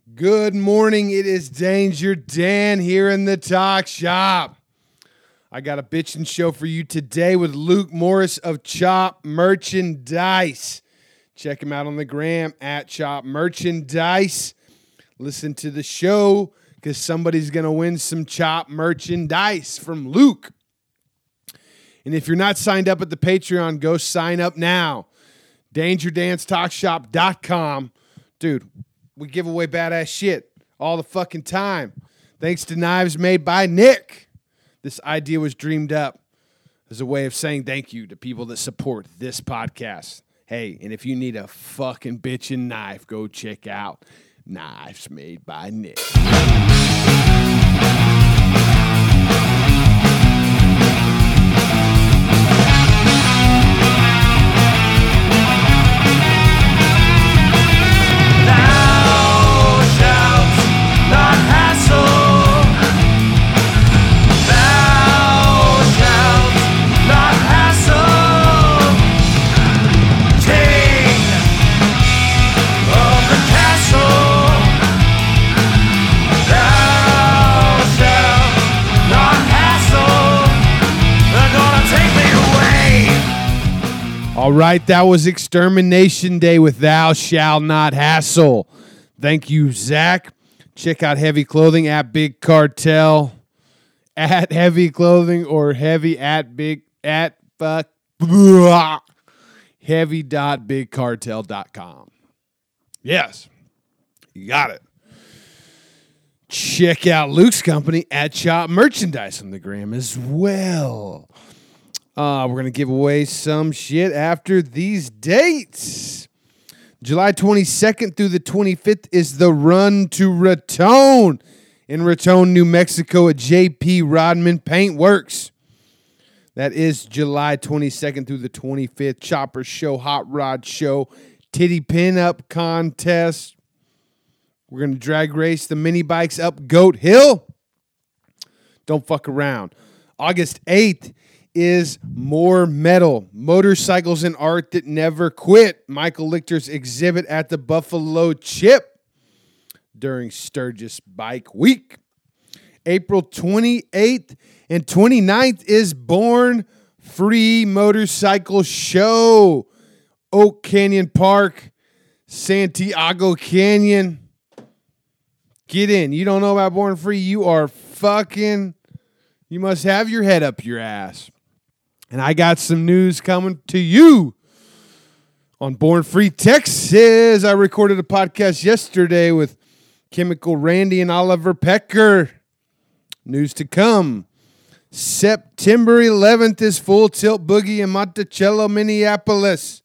Good morning. It is Danger Dan here in the Talk Shop. I got a bitchin' show for you today with Luke Morris of Chop Merchandise. Check him out on the gram at Chop Merchandise. Listen to the show because somebody's going to win some Chop Merchandise from Luke. And if you're not signed up at the Patreon, go sign up now. DangerDanceTalkShop.com. Dude, we give away badass shit all the fucking time. Thanks to Knives Made by Nick. This idea was dreamed up as a way of saying thank you to people that support this podcast. Hey, and if you need a fucking bitchin' knife, go check out Knives Made by Nick. All right, that was Extermination Day with Thou Shall Not Hassle. Thank you, Zach. Check out Heavy Clothing at Big Cartel, at Heavy Clothing or heavy at big at fuck heavy.bigcartel.com. Yes, you got it. Check out Luke's company at Chop Merchandise on the gram as well. We're going to give away some shit after these dates. July 22nd through the 25th is the Run to Raton in Raton, New Mexico at JP Rodman Paint Works. That is July 22nd through the 25th. Chopper Show, Hot Rod Show, Titty Pin-Up Contest. We're going to drag race the mini bikes up Goat Hill. Don't fuck around. August 8th is More Metal, Motorcycles and Art That Never Quit. Michael Lichter's exhibit at the Buffalo Chip during Sturgis Bike Week. April 28th and 29th is Born Free Motorcycle Show. Oak Canyon Park, Santiago Canyon. Get in. You don't know about Born Free? You must have your head up your ass. And I got some news coming to you on Born Free Texas. I recorded a podcast yesterday with Chemical Randy and Oliver Pecker. News to come. September 11th is Full Tilt Boogie in Monticello, Minnesota.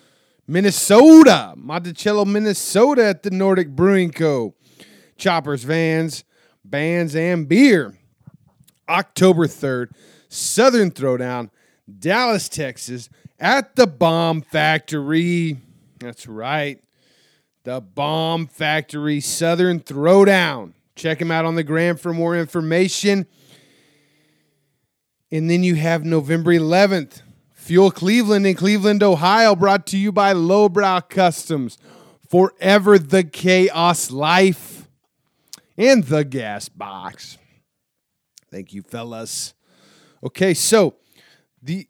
Monticello, Minnesota at the Nordic Brewing Co. Choppers, vans, bands, and beer. October 3rd, Southern Throwdown, Dallas, Texas, at the Bomb Factory. That's right. The Bomb Factory, Southern Throwdown. Check them out on the gram for more information. And then you have November 11th, Fuel Cleveland in Cleveland, Ohio, brought to you by Lowbrow Customs. Forever the Chaos Life and the Gas Box. Thank you, fellas. Okay, so the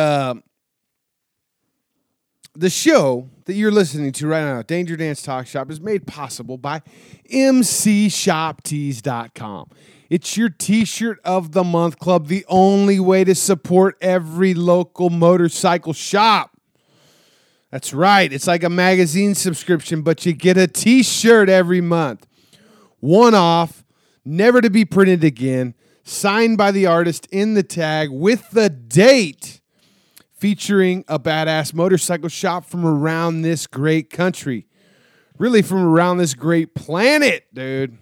show that you're listening to right now, Danger Dance Talk Shop, is made possible by MCShopTees.com. It's your T-shirt of the month club, the only way to support every local motorcycle shop. That's right. It's like a magazine subscription, but you get a T-shirt every month. One off, never to be printed again. Signed by the artist in the tag with the date, featuring a badass motorcycle shop from around this great country. Really from around this great planet, dude.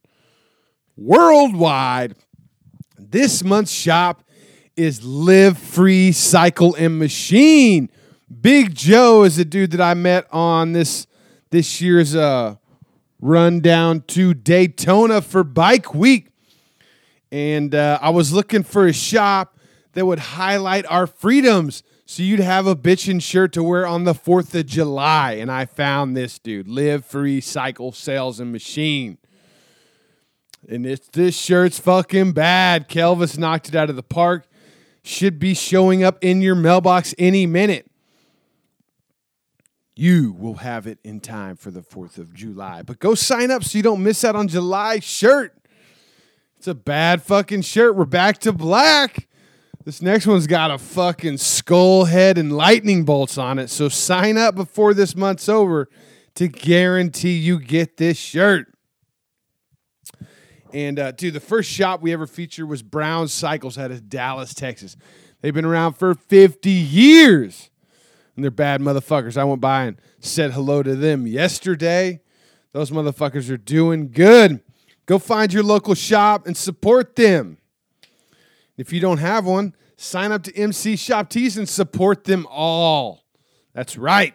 Worldwide. This month's shop is Live Free Cycle and Machine. Big Joe is a dude that I met on this year's run down to Daytona for Bike Week. And I was looking for a shop that would highlight our freedoms. So you'd have a bitchin' shirt to wear on the 4th of July. And I found this dude, Live Free Cycle Sales and Machine. And this shirt's fucking bad. Kelvis knocked it out of the park. Should be showing up in your mailbox any minute. You will have it in time for the 4th of July. But go sign up so you don't miss out on July's shirt. It's a bad fucking shirt. We're back to black. This next one's got a fucking skull head and lightning bolts on it. So sign up before this month's over to guarantee you get this shirt. And, dude, the first shop we ever featured was Brown Cycles out of Dallas, Texas. They've been around for 50 years. And they're bad motherfuckers. I went by and said hello to them yesterday. Those motherfuckers are doing good. Go find your local shop and support them. If you don't have one, sign up to MC Shop Tees and support them all. That's right.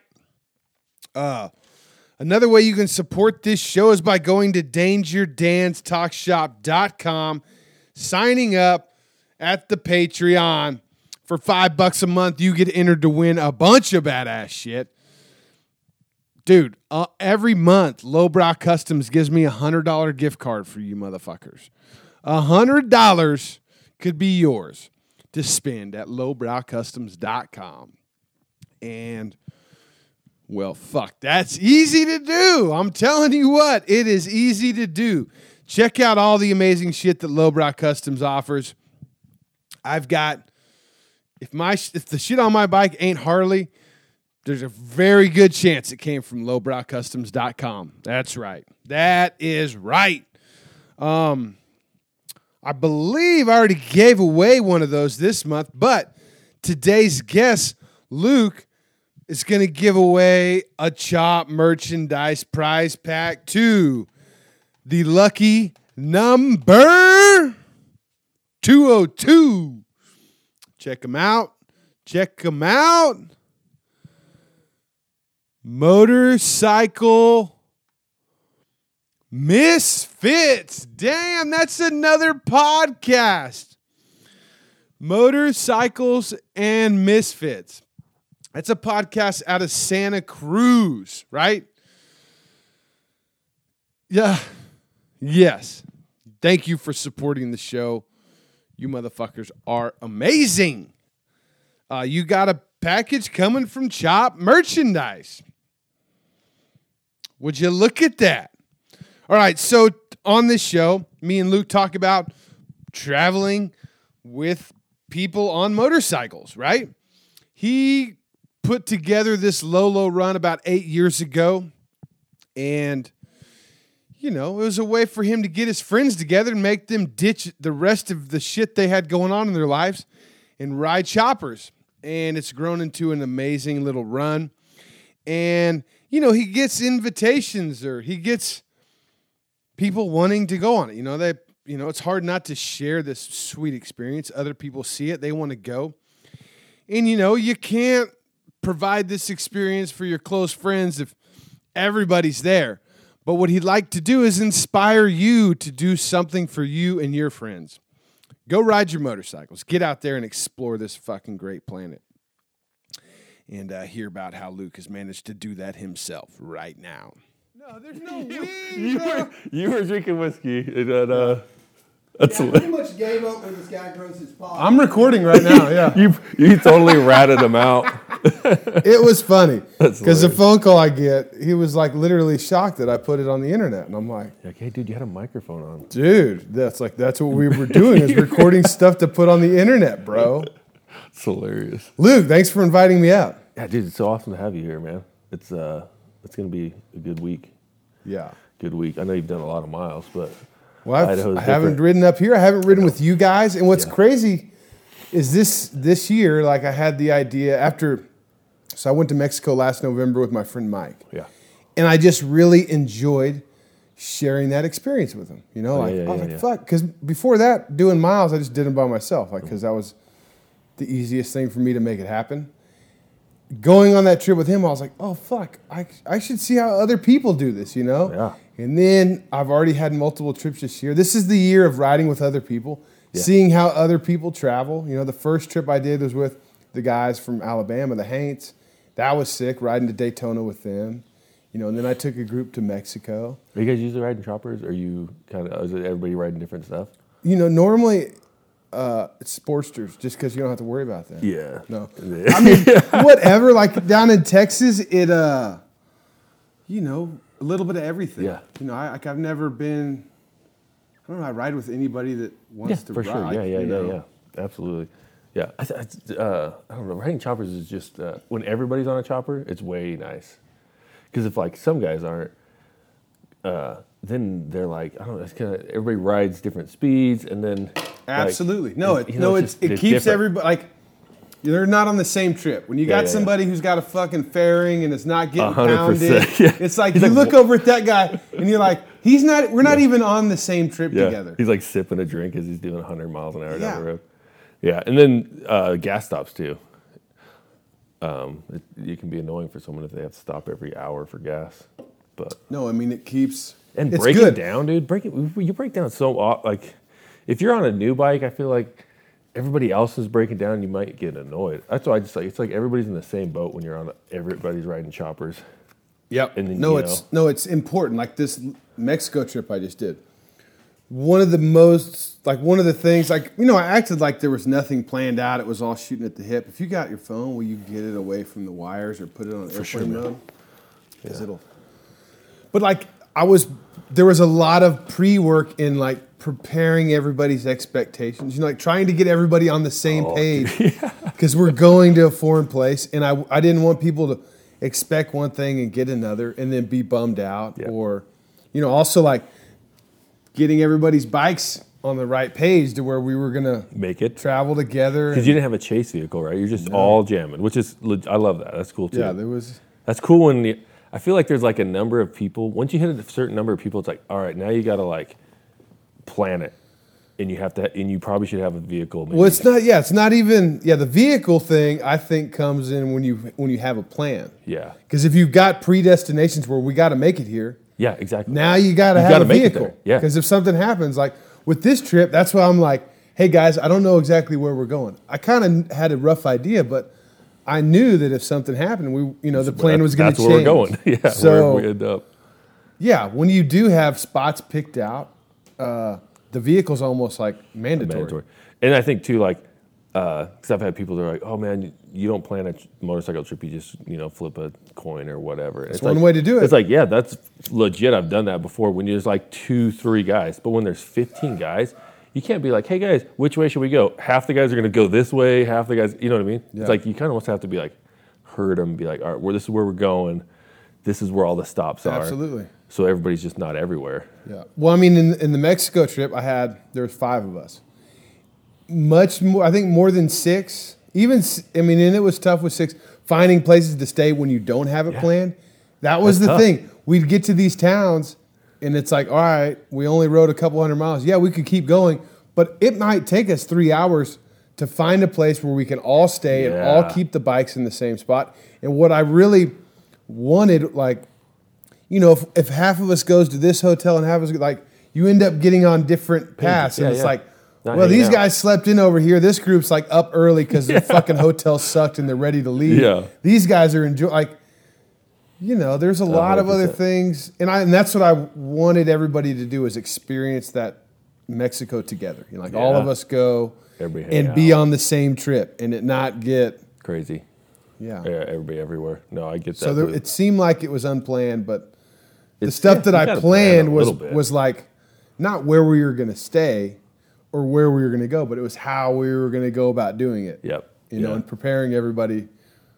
Another way you can support this show is by going to DangerDansTalkShop.com, signing up at the Patreon. For $5 a month, you get entered to win a bunch of badass shit. Dude, every month, Lowbrow Customs gives me a $100 gift card for you motherfuckers. $100 could be yours to spend at lowbrowcustoms.com. And, well, fuck, that's easy to do. I'm telling you what, it is easy to do. Check out all the amazing shit that Lowbrow Customs offers. I've got... If the shit on my bike ain't Harley, there's a very good chance it came from lowbrowcustoms.com. That's right. That is right. I believe I already gave away one of those this month, but today's guest, Luke, is going to give away a Chop merchandise prize pack to the lucky number 202. Check them out. Check them out. Motorcycle Misfits. Damn, that's another podcast. Motorcycles and Misfits. That's a podcast out of Santa Cruz, right? Yeah. Yes. Thank you for supporting the show. You motherfuckers are amazing. You got a package coming from Chop Merchandise. Would you look at that? All right, so on this show, me and Luke talk about traveling with people on motorcycles, right? He put together this Lolo run about 8 years ago, and you know, it was a way for him to get his friends together and make them ditch the rest of the shit they had going on in their lives and ride choppers. And it's grown into an amazing little run. And, you know, he gets invitations or he gets people wanting to go on it. You know, it's hard not to share this sweet experience. Other people see it. They want to go. And, you know, you can't provide this experience for your close friends if everybody's there. But what he'd like to do is inspire you to do something for you and your friends. Go ride your motorcycles. Get out there and explore this fucking great planet. And hear about how Luke has managed to do that himself right now. No, there's no weed, bro. You were drinking whiskey. That's pretty much gave up when this guy grows his paw. I'm recording right now, yeah. You totally ratted him out. It was funny. Because the phone call I get, he was like literally shocked that I put it on the internet. And I'm like, hey, dude, you had a microphone on. Dude, that's what we were doing is recording stuff to put on the internet, bro. It's hilarious. Luke, thanks for inviting me out. Yeah, dude, it's so awesome to have you here, man. It's going to be a good week. Yeah. Good week. I know you've done a lot of miles, but... Well, I haven't ridden up here. I haven't ridden with you guys. And what's crazy is this year, like I had the idea after, so I went to Mexico last November with my friend Mike. Yeah. And I just really enjoyed sharing that experience with him. You know, I was like, fuck. Because before that, doing miles, I just did them by myself. Like, because that was the easiest thing for me to make it happen. Going on that trip with him, I was like, oh, fuck. I should see how other people do this, you know? Yeah. And then I've already had multiple trips this year. This is the year of riding with other people, seeing how other people travel. You know, the first trip I did was with the guys from Alabama, the Haints. That was sick, riding to Daytona with them. And then I took a group to Mexico. Are you guys usually riding choppers, or is it everybody riding different stuff? Normally it's Sportsters, just because you don't have to worry about that. Yeah. No. I mean, whatever. Like down in Texas, it, a little bit of everything. Yeah. I've never been, I don't know, I ride with anybody that wants to for ride. sure. Yeah. Absolutely. Yeah. I don't know. Riding choppers is just, when everybody's on a chopper, it's way nice. Because if like some guys aren't, then they're like, I don't know, it's kind of, everybody rides different speeds, and then absolutely. Like, it keeps everybody, like, they're not on the same trip. When you got somebody who's got a fucking fairing and it's not getting 100%, pounded, yeah. it's like you look over at that guy and you're like, we're not even on the same trip together. He's like sipping a drink as he's doing 100 miles an hour down the road. Yeah, and then gas stops too. You can be annoying for someone if they have to stop every hour for gas, but no, I mean it keeps and it's break good. it down, dude. You break down so like if you're on a new bike, I feel like everybody else is breaking down. You might get annoyed. That's why I just like it's like everybody's in the same boat when you're on. Everybody's riding choppers. Yep. And then, it's important. Like this Mexico trip I just did. One of the things, I acted like there was nothing planned out. It was all shooting at the hip. If you got your phone, will you get it away from the wires or put it on airplane mode? Because But there was a lot of pre-work in like preparing everybody's expectations. Like trying to get everybody on the same page. Because we're going to a foreign place, and I didn't want people to expect one thing and get another, and then be bummed out, or also like getting everybody's bikes on the right page to where we were gonna make it travel together. Because you didn't have a chase vehicle, right? You're just all jamming, which is I love that. That's cool too. Yeah, that's cool when I feel like there's like a number of people. Once you hit a certain number of people, it's like, all right, now you got to like plan it, and you probably should have a vehicle. Maybe. Well, it's not. Yeah, it's not even. Yeah, the vehicle thing I think comes in when you have a plan. Yeah. Because if you've got predestinations where we got to make it here. Yeah, exactly. Now you got to have a vehicle. Yeah. Because if something happens, like with this trip, that's why I'm like, hey guys, I don't know exactly where we're going. I kind of had a rough idea, but I knew that if something happened, the plan was going to change. That's where we're going. Yeah. So where we end up. Yeah, when you do have spots picked out, the vehicle's almost like mandatory. And I think too, like, because I've had people that are like, oh man, you don't plan a motorcycle trip, you just flip a coin or whatever. It's one way to do it. It's like, yeah, that's legit. I've done that before when there's like 2-3 guys, but when there's 15 guys, you can't be like, hey guys, which way should we go? Half the guys are going to go this way, half the guys, you know what I mean? Yeah. It's like you kind of almost have to be like, herd them, be like, all right, this is where we're going. This is where all the stops are. Absolutely. So everybody's just not everywhere. Yeah. Well, I mean, in the Mexico trip, there was 5 of us. Much more, I think more than 6. And it was tough with 6. Finding places to stay when you don't have it planned. That was the thing. We'd get to these towns, and it's like, all right, we only rode a couple hundred miles. Yeah, we could keep going, but it might take us 3 hours to find a place where we can all stay and all keep the bikes in the same spot. And what I really wanted, like, if half of us goes to this hotel and half of us, like, you end up getting on different paths. And it's like, well, these guys slept in over here. This group's like up early because the fucking hotel sucked and they're ready to leave. Yeah. These guys are enjoying, there's a lot of other things. And that's what I wanted everybody to do, is experience that Mexico together. All of us go and be on the same trip and it not get crazy. Yeah. Everybody everywhere. No, I get that. So it seemed like it was unplanned, but the stuff that I planned was like not where we were going to stay or where we were going to go, but it was how we were going to go about doing it. Yep. And preparing everybody,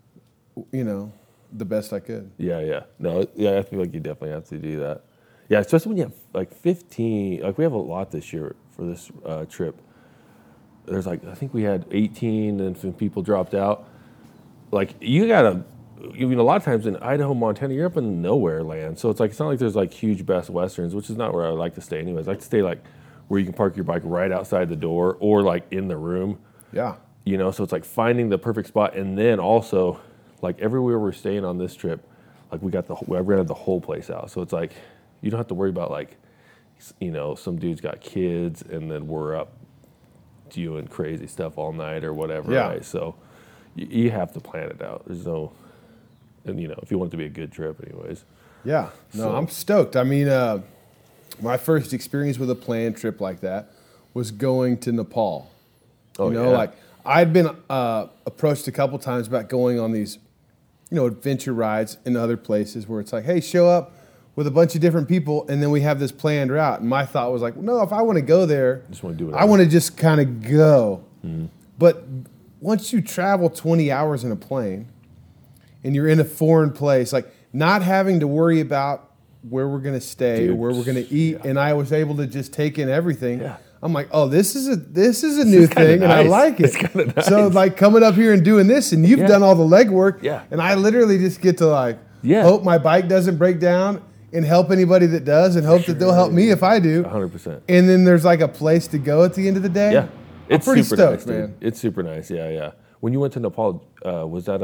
the best I could. Yeah. No, I feel like you definitely have to do that. Yeah, especially when you have like 15. Like we have a lot this year for this trip. There's I think we had 18, and some people dropped out. Like you gotta. A lot of times in Idaho, Montana, you're up in nowhere land. So it's not like there's like huge Best Westerns, which is not where I like to stay anyways. I like to stay like where you can park your bike right outside the door or like in the room. Yeah. So it's like finding the perfect spot. And then also like everywhere we're staying on this trip, like I rented the whole place out. So it's like, you don't have to worry about like, some dude's got kids and then we're up doing crazy stuff all night or whatever. Yeah. Right? So, you have to plan it out. There's no, and if you want it to be a good trip, anyways. Yeah, no, So- I'm stoked. I mean, my first experience with a planned trip like that was going to Nepal. Oh, yeah. Like I'd been approached a couple times about going on these, adventure rides in other places where it's like, hey, show up with a bunch of different people, and then we have this planned route. And my thought was like, well, no, if I want to go there, Just want to do it. I want to just kind of go. But once you travel 20 hours in a plane and you're in a foreign place, like not having to worry about where we're going to stay or Dude, where we're going to eat, and I was able to just take in everything. Yeah. I'm like, oh, this is a new thing, and I nice. like it. It's kinda nice. So like coming up here and doing this, and you've Yeah. done all the legwork, Yeah. and I literally just get to like Yeah. hope my bike doesn't break down and help anybody that does, and hope that they'll help me if I do. 100%. And then there's like a place to go at the end of the day. Yeah. It's pretty super stoked, nice, dude. man. It's super nice. Yeah, yeah. When you went to Nepal, was that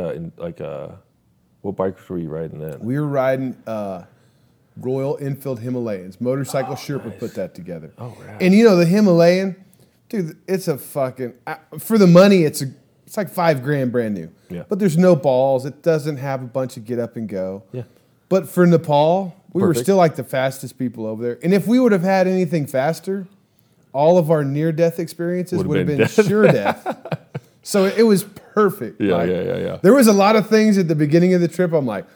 what bikes were you riding then? We were riding Royal Enfield Himalayans. Motorcycle Sherpa put that together. Oh, rad. And the Himalayan, dude, it's a fucking for the money. It's like $5,000 brand new. Yeah. But there's no balls. It doesn't have a bunch of get up and go. Yeah. But for Nepal, we were Perfect. still like the fastest people over there. And if we would have had anything faster, all of our near death experiences Would've would have been been death. sure death. So it was perfect. Yeah, Like, yeah. There was a lot of things at the beginning of the trip. I'm like,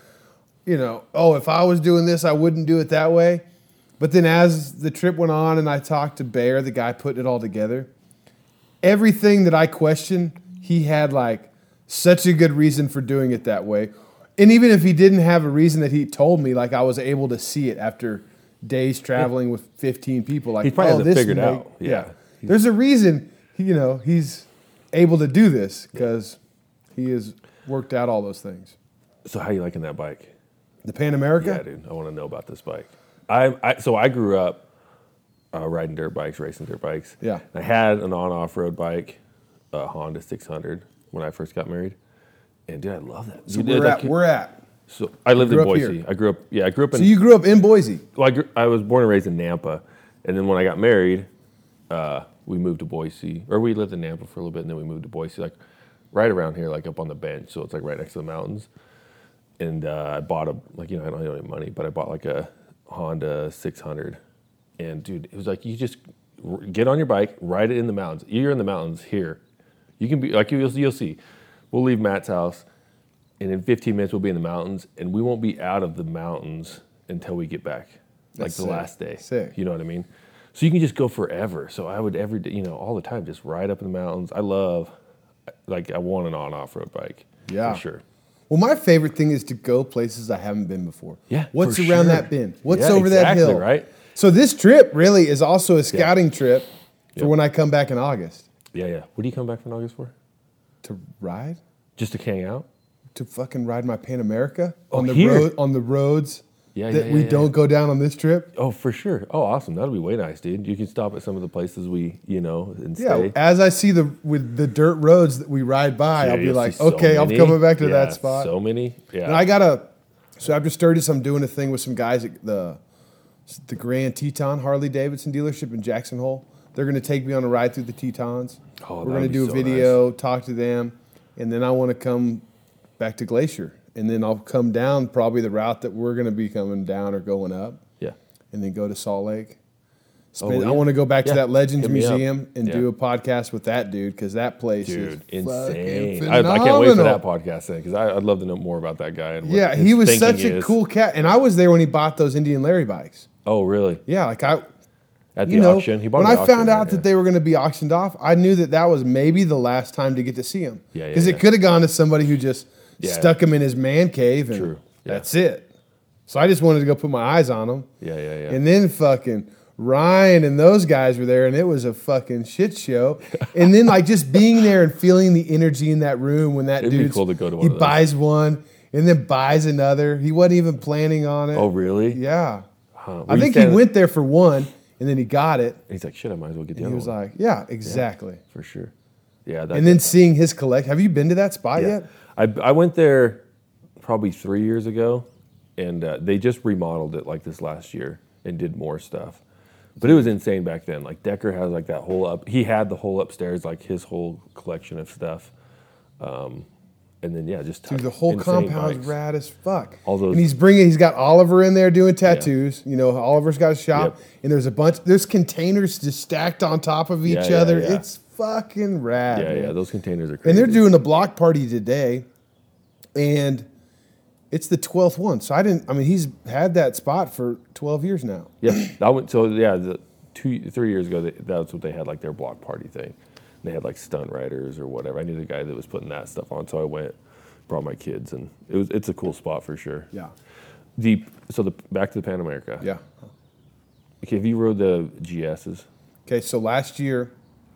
if I was doing this, I wouldn't do it that way. But then as the trip went on and I talked to Bear, the guy putting it all together, everything that I questioned, he had like such a good reason for doing it that way. And even if he didn't have a reason that he told me, like I was able to see it after days traveling with 15 people. Like, He probably has it this figured make- out. Yeah. There's a reason, he's able to do this because he has worked out all those things. So how you liking that bike? The Pan America? Yeah, dude. I want to know about this bike. So I grew up riding dirt bikes, racing dirt bikes. Yeah. I had an on-off-road bike, a Honda 600, when I first got married. And dude, I love that. So Dude, we're at. So I lived in grew up Boise. here. I grew up in. So you grew up in Boise. Well, I was born and raised in Nampa, and then when I got married, we moved to Boise, or we lived in Nampa for a little bit, and then we moved to Boise, like right around here, like up on the bench, so it's like right next to the mountains. And I bought I don't have any money, but I bought like a Honda 600, and dude, it was like you just get on your bike, ride it in the mountains. You're in the mountains here. You can be like you'll see. We'll leave Matt's house, and in 15 minutes we'll be in the mountains, and we won't be out of the mountains until we get back, like That's the sick. last day. Sick. You know what I mean? So you can just go forever. So I would every day, all the time, just ride up in the mountains. I want an on-off-road bike. Yeah. For sure. Well, my favorite thing is to go places I haven't been before. Yeah, What's for around sure. that bend? What's Yeah, over that exactly, hill? right? So this trip really is also a scouting trip for Yeah. when I come back in August. Yeah. What do you come back from August for? To ride? Just to hang out? To fucking ride my Pan America Oh, on the here? on the roads Yeah, that yeah, we yeah. don't go down on this trip. Oh, for sure. Oh, awesome. That'll be way nice, dude. You can stop at some of the places and Yeah, stay. as I see with the dirt roads that we ride by, Yeah, I'll be you'll like, see so okay, I'm many. coming back to Yeah, that spot. So many. Yeah. And so after Sturgis, I'm doing a thing with some guys at the Grand Teton Harley Davidson dealership in Jackson Hole. They're going to take me on a ride through the Tetons. Oh, We're that'd going to be do a so video, talk to them, and then I want to come back to Glacier. And then I'll come down probably the route that we're going to be coming down or going up, yeah. and then go to Salt Lake. Oh, yeah. I want to go back to Yeah. that Legends Hit me up. Museum and Yeah. do a podcast with that dude because that place Dude, is insane. fucking I can't wait for that phenomenal. podcast then because I'd love to know more about that guy. And what Yeah, his he was thinking such a is. cool cat, and I was there when he bought those Indian Larry bikes. Oh, really? Yeah, like At the auction? He bought when it at I the found auction, out right? that they were going to be auctioned off, I knew that was maybe the last time to get to see him. Yeah, Because yeah. it could have gone to somebody who just Yeah. stuck him in his man cave, and True. Yeah. that's it. So I just wanted to go put my eyes on him. Yeah. And then fucking Ryan and those guys were there, and it was a fucking shit show. And then like just being there and feeling the energy in that room when that It'd be dude cool to go to one he of those. buys one and then buys another. He wasn't even planning on it. Oh, really? Yeah. Huh. Were I you think he standing- went there for one, and then he got it. He's like, shit, I might as well get the And other he was one. like, yeah, exactly. For sure. Yeah. And then seeing his collect. Have you been to that spot yeah. yet? I went there probably 3 years ago, and they just remodeled it like this last year and did more stuff. But it was insane back then. Like Decker has like that whole he had the whole upstairs, like his whole collection of stuff. and then just Dude, the whole insane compound's bikes. rad as fuck. All those- and he's got Oliver in there doing tattoos. You know, Oliver's got a shop, Yep. and there's containers just stacked on top of each Yeah, other. yeah. It's fucking rad. Yeah, man. those containers are crazy. And they're doing a block party today, and it's the 12th one. So he's had that spot for 12 years now. Yeah, I went. So the 3 years ago, that's what they had, like their block party thing. They had like stunt riders or whatever. I knew the guy that was putting that stuff on, so I went, brought my kids, and it's a cool spot for sure. Yeah. Back to the Pan America. Yeah. Okay, have you rode the GSs? Okay, so last year,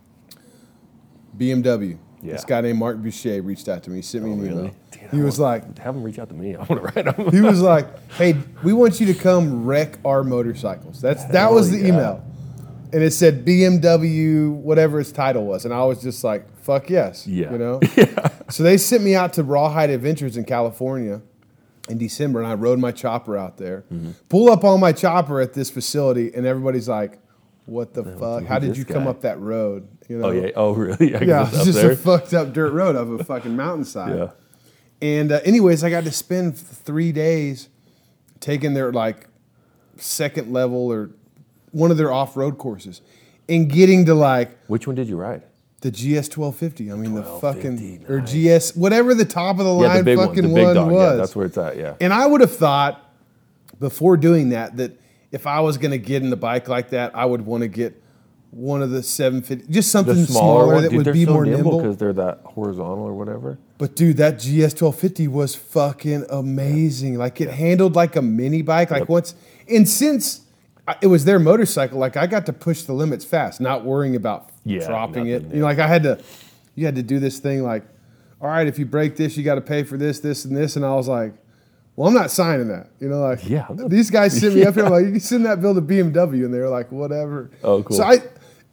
BMW. Yeah. This guy named Mark Boucher reached out to me. He sent me an email. Dude, He was like, have them reach out to me. I want to ride them. he was like, hey, we want you to come wreck our motorcycles. That was the yeah. email. And it said BMW, whatever its title was. And I was just like, fuck yes. Yeah. You know? So they sent me out to Rawhide Adventures in California in December, and I rode my chopper out there. Mm-hmm. Pull up on my chopper at this facility, and everybody's like, what the fuck? How did this you come guy? up that road? You know? Oh yeah. Oh really? Yeah, Up it's just there. a fucked up dirt road of a fucking mountainside. Yeah. And anyways, I got to spend 3 days taking their like second level or one of their off-road courses and getting to like Which one did you ride? the GS 1250. I mean, the fucking, 1250, or nice. GS, whatever the top of the Yeah, line the big one, fucking the big one dog. was. Yeah, that's where it's at. Yeah. And I would have thought before doing that if I was going to get in a bike like that, I would want to get one of the 750, just something The smaller one, that dude, would they're be so more nimble nimble. because they're that horizontal or whatever. But dude, that GS 1250 was fucking amazing. Like it handled like a mini bike. Like since it was their motorcycle, like I got to push the limits fast, not worrying about dropping it. nothing, You know, like you had to do this thing like, all right, if you break this, you got to pay for this, this, and this. And I was like, well, I'm not signing that. You know, like these guys sent me up here like, you can send that bill to BMW, and they were like, whatever. Oh, cool. So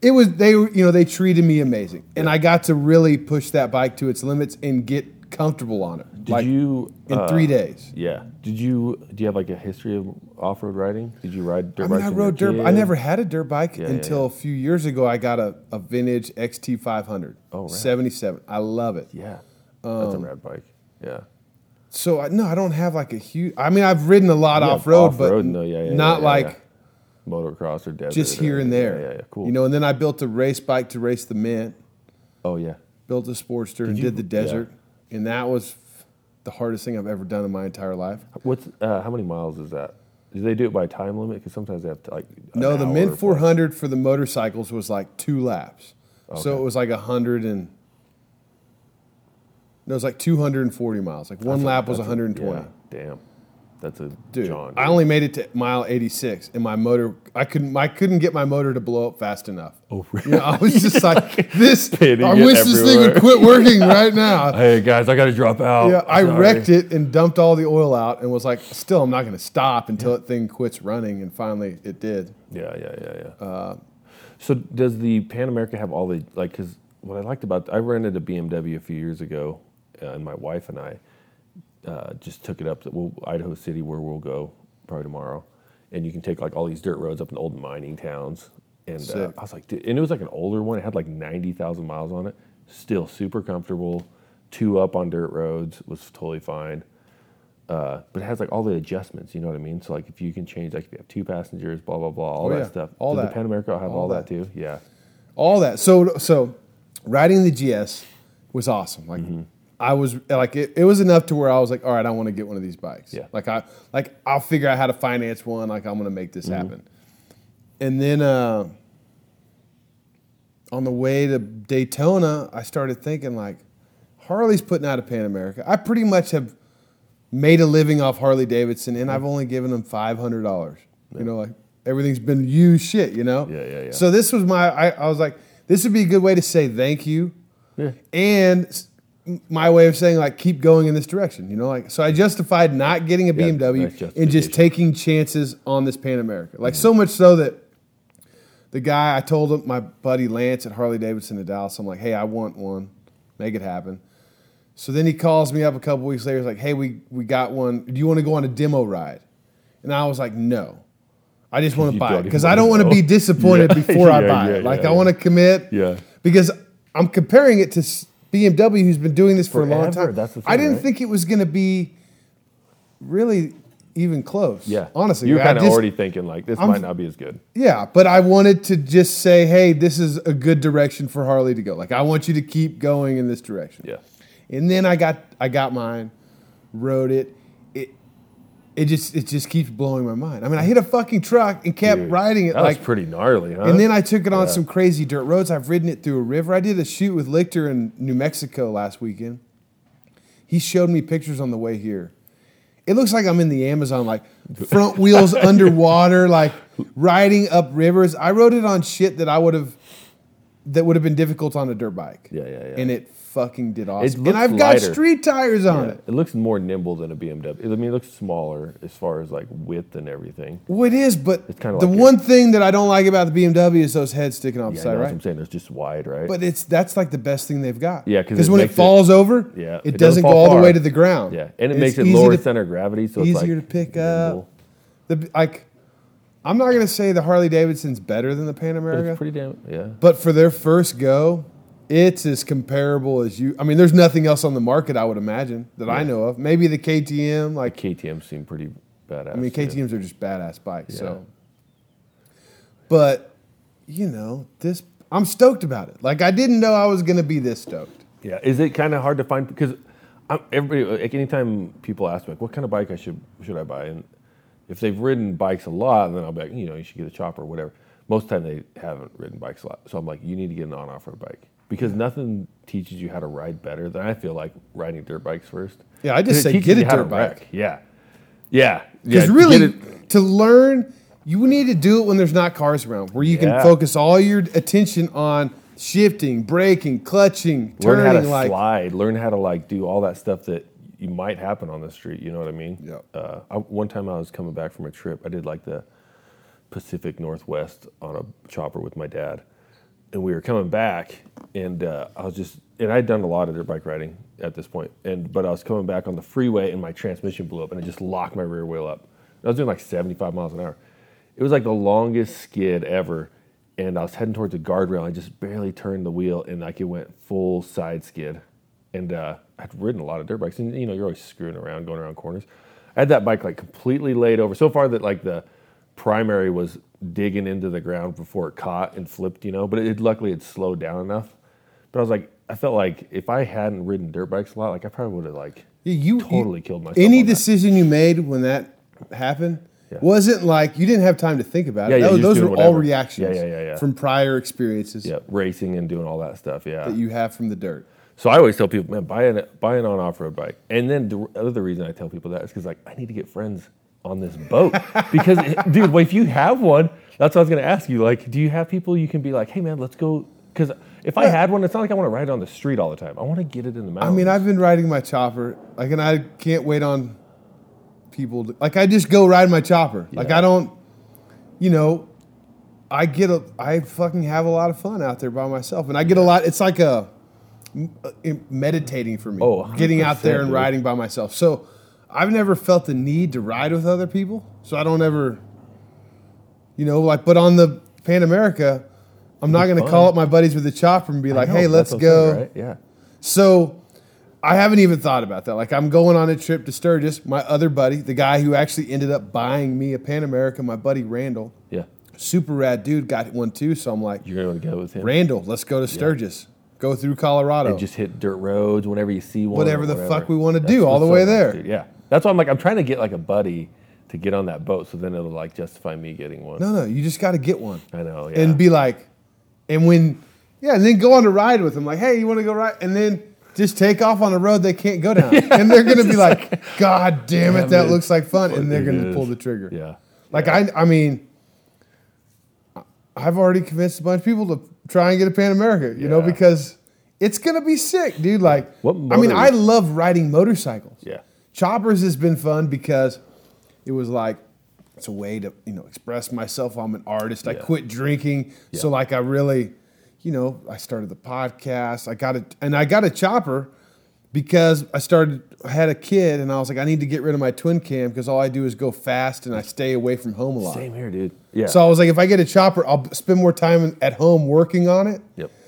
they treated me amazing, and I got to really push that bike to its limits and get comfortable on it. Did you in 3 days? Yeah. Do you have like a history of off-road riding? Did you ride dirt I mean, bikes? I when you were rode a dirt. kid? I never had a dirt bike until yeah. a few years ago. I got a vintage XT500. Oh, right. 77. I love it. Yeah. That's a rad bike. Yeah. So I don't have like a huge. I mean, I've ridden a lot off road, but not like motocross or desert. just here and there. Yeah, cool. You know, and then I built a race bike to race the Mint. Oh yeah. Built a Sportster and you- did the desert, and that was the hardest thing I've ever done in my entire life. What's how many miles is that? Do they do it by time limit? Because sometimes they have to like. No, an the hour Mint plus. 400 for the motorcycles was like 2 laps. So it was like 100 and. No, it was like 240 miles. Like one lap was That's 120. Yeah, damn. That's a Dude, John. I only made it to mile 86, and my motor, I couldn't get my motor to blow up fast enough. Oh, really? You know, I was just like, this. Pitting I it wish this thing would everywhere. quit working right now. Hey guys, I got to drop out. Yeah, I Sorry. wrecked it and dumped all the oil out, and was like, still, I'm not going to stop until that thing quits running. And finally, it did. Yeah. So does the Pan America have all the like? Because what I liked about I rented a BMW a few years ago, and my wife and I just took it up to Idaho City, where we'll go probably tomorrow, and you can take like all these dirt roads up in old mining towns. And I was like, dude, and it was like an older one. It had like 90,000 miles on it. Still super comfortable. 2 up on dirt roads was totally fine. But it has like all the adjustments, you know what I mean? So like if you can change, like if you have 2 passengers, blah, blah, blah, all that stuff. All Does that. the Pan America have all that too? Yeah. All that. So riding the GS was awesome. Like I was like, it was enough to where I was like, all right, I want to get one of these bikes. Yeah. I'll figure out how to finance one. Like I'm going to make this happen. And then on the way to Daytona, I started thinking like, Harley's putting out a Pan America. I pretty much have made a living off Harley Davidson, and I've only given them $500. You know, like everything's been used shit. You know. Yeah. So this was I was like, this would be a good way to say thank you, and my way of saying like keep going in this direction. You know, like so I justified not getting a BMW nice and just justification. taking chances on this Pan America. Like so much so that the guy I told him, my buddy Lance at Harley Davidson in Dallas, I'm like, hey, I want one, make it happen. So then he calls me up a couple weeks later. He's like, hey, we got one. Do you want to go on a demo ride? And I was like, no. I just want to You buy don't it even because I wanna don't want to know. be disappointed Yeah. before I Yeah, buy yeah, it. Like yeah, I want to commit. Yeah. Because I'm comparing it to BMW, who's been doing this for a long Forever, time. that's the I thing, didn't right? think it was going to be really even close. Yeah. Honestly. You were I kind of just- already thinking, like, this might not be as good. Yeah, but I wanted to just say, hey, this is a good direction for Harley to go. Like, I want you to keep going in this direction. Yeah. And then I got mine, rode it. It just keeps blowing my mind. I mean, I hit a fucking truck and kept Dude, riding it that like was pretty gnarly, huh? and then I took it on some crazy dirt roads. I've ridden it through a river. I did a shoot with Lichter in New Mexico last weekend. He showed me pictures on the way here. It looks like I'm in the Amazon, like front wheels underwater, like riding up rivers. I rode it on shit that would have been difficult on a dirt bike. Yeah. And it fucking did It awesome. looks And I've got lighter. street tires on Yeah, it. it looks more nimble than a BMW. I mean, it looks smaller as far as like width and everything. Well, it is, but It's kinda the like one thing that I don't like about the BMW is those heads sticking off the Yeah, side, that's right? what I'm saying. It's just wide, right? But that's like the best thing they've got. Yeah, 'cause it when it makes it- falls over, Yeah, it it doesn't doesn't go fall all the far. way to the ground. yeah, and it It's makes it easy lower to- center of gravity, so it's easier like to pick nimble. up. I'm not gonna say the Harley Davidson's better than the Pan But America, it's pretty damn yeah. but for their first go, it's as comparable as you. I mean, there's nothing else on the market I would imagine that I know of. Maybe the KTM, like KTM seem pretty badass. I mean, too. KTM's are just badass bikes. Yeah. So, but this I'm stoked about it. Like I didn't know I was gonna be this stoked. Yeah, is it kind of hard to find because everybody like anytime people ask me like what kind of bike should I buy, and if they've ridden bikes a lot, then I'll be like, you should get a chopper or whatever. Most of the time they haven't ridden bikes a lot, so I'm like, you need to get an on-off-road bike because nothing teaches you how to ride better than I feel like riding dirt bikes first. Yeah, I just 'Cause it say teaches get a you how to dirt bike. wreck. Yeah. Because really, to learn, you need to do it when there's not cars around, where you can Yeah. focus all your attention on shifting, braking, clutching, learn how to turning. Like slide, learn how to like do all that stuff that you might happen on the street. You know what I mean? Yeah. One time I was coming back from a trip. I did like the Pacific Northwest on a chopper with my dad, and we were coming back, and I'd done a lot of dirt bike riding at this point, but I was coming back on the freeway, and my transmission blew up, and it just locked my rear wheel up. I was doing like 75 miles an hour. It was like the longest skid ever, and I was heading towards a guardrail. I just barely turned the wheel, and like it went full side skid. And I'd ridden a lot of dirt bikes, and you're always screwing around, going around corners. I had that bike like completely laid over, so far that like the primary was digging into the ground before it caught and flipped, but luckily it slowed down enough. But I felt like if I hadn't ridden dirt bikes a lot, like I probably would have like totally killed myself. Any on that. decision you made when that happened Yeah. wasn't like you didn't have time to think about it. Yeah, you're just Those doing were all whatever. reactions Yeah. from prior experiences Yeah, racing and doing all that stuff. Yeah. that you have from the dirt. So I always tell people, man, buy an on-off-road bike. And then the other reason I tell people that is because like I need to get friends on this boat because dude, well, if you have one, that's what I was going to ask you. Like, do you have people you can be like, hey man, let's go? Because if I had one, it's not like I want to ride it on the street all the time. I want to get it in the mountains. I mean, I've been riding my chopper, like, and I can't wait on people. Like, I just go ride my chopper. Like, Yeah. I don't, I fucking have a lot of fun out there by myself, and I get a lot. It's like meditating for me. Oh, getting out there 100%, and dude. riding by myself. So, I've never felt the need to ride with other people. So I don't ever, but on the Pan America, I'm not going to fun. call up my buddies with the chopper and be like, I know, hey, let's that's what I'm saying, go. right? Yeah. So I haven't even thought about that. Like I'm going on a trip to Sturgis. My other buddy, the guy who actually ended up buying me a Pan America, my buddy Randall, Yeah. super rad dude, got one too. So I'm like, You're going to go with him. Randall, let's go to Sturgis. Go through Colorado. And just hit dirt roads whenever you see one. Whatever or the whatever. fuck we wanna That's do, all what's the way nice, there. dude. Yeah. That's why I'm trying to get like a buddy to get on that boat so then it'll like justify me getting one. No, you just got to get one. I know, yeah. And be like, and then go on a ride with them. Like, hey, you want to go ride? And then just take off on a road they can't go down. And they're going to be like, God damn it, that looks like fun. And they're going to pull the trigger. Yeah. Like, I mean, I've already convinced a bunch of people to try and get a Pan America, Yeah. because it's going to be sick, dude. Like, What I mean, motor- I love riding motorcycles. Yeah. Choppers has been fun because it was like, it's a way to, express myself. I'm an artist. I Yeah. quit drinking. So like I really, I started the podcast. I got a chopper because I had a kid and I was like, I need to get rid of my twin cam because all I do is go fast and I stay away from home a lot. Same here, dude. Yeah. So I was like, if I get a chopper, I'll spend more time at home working on it. Yep.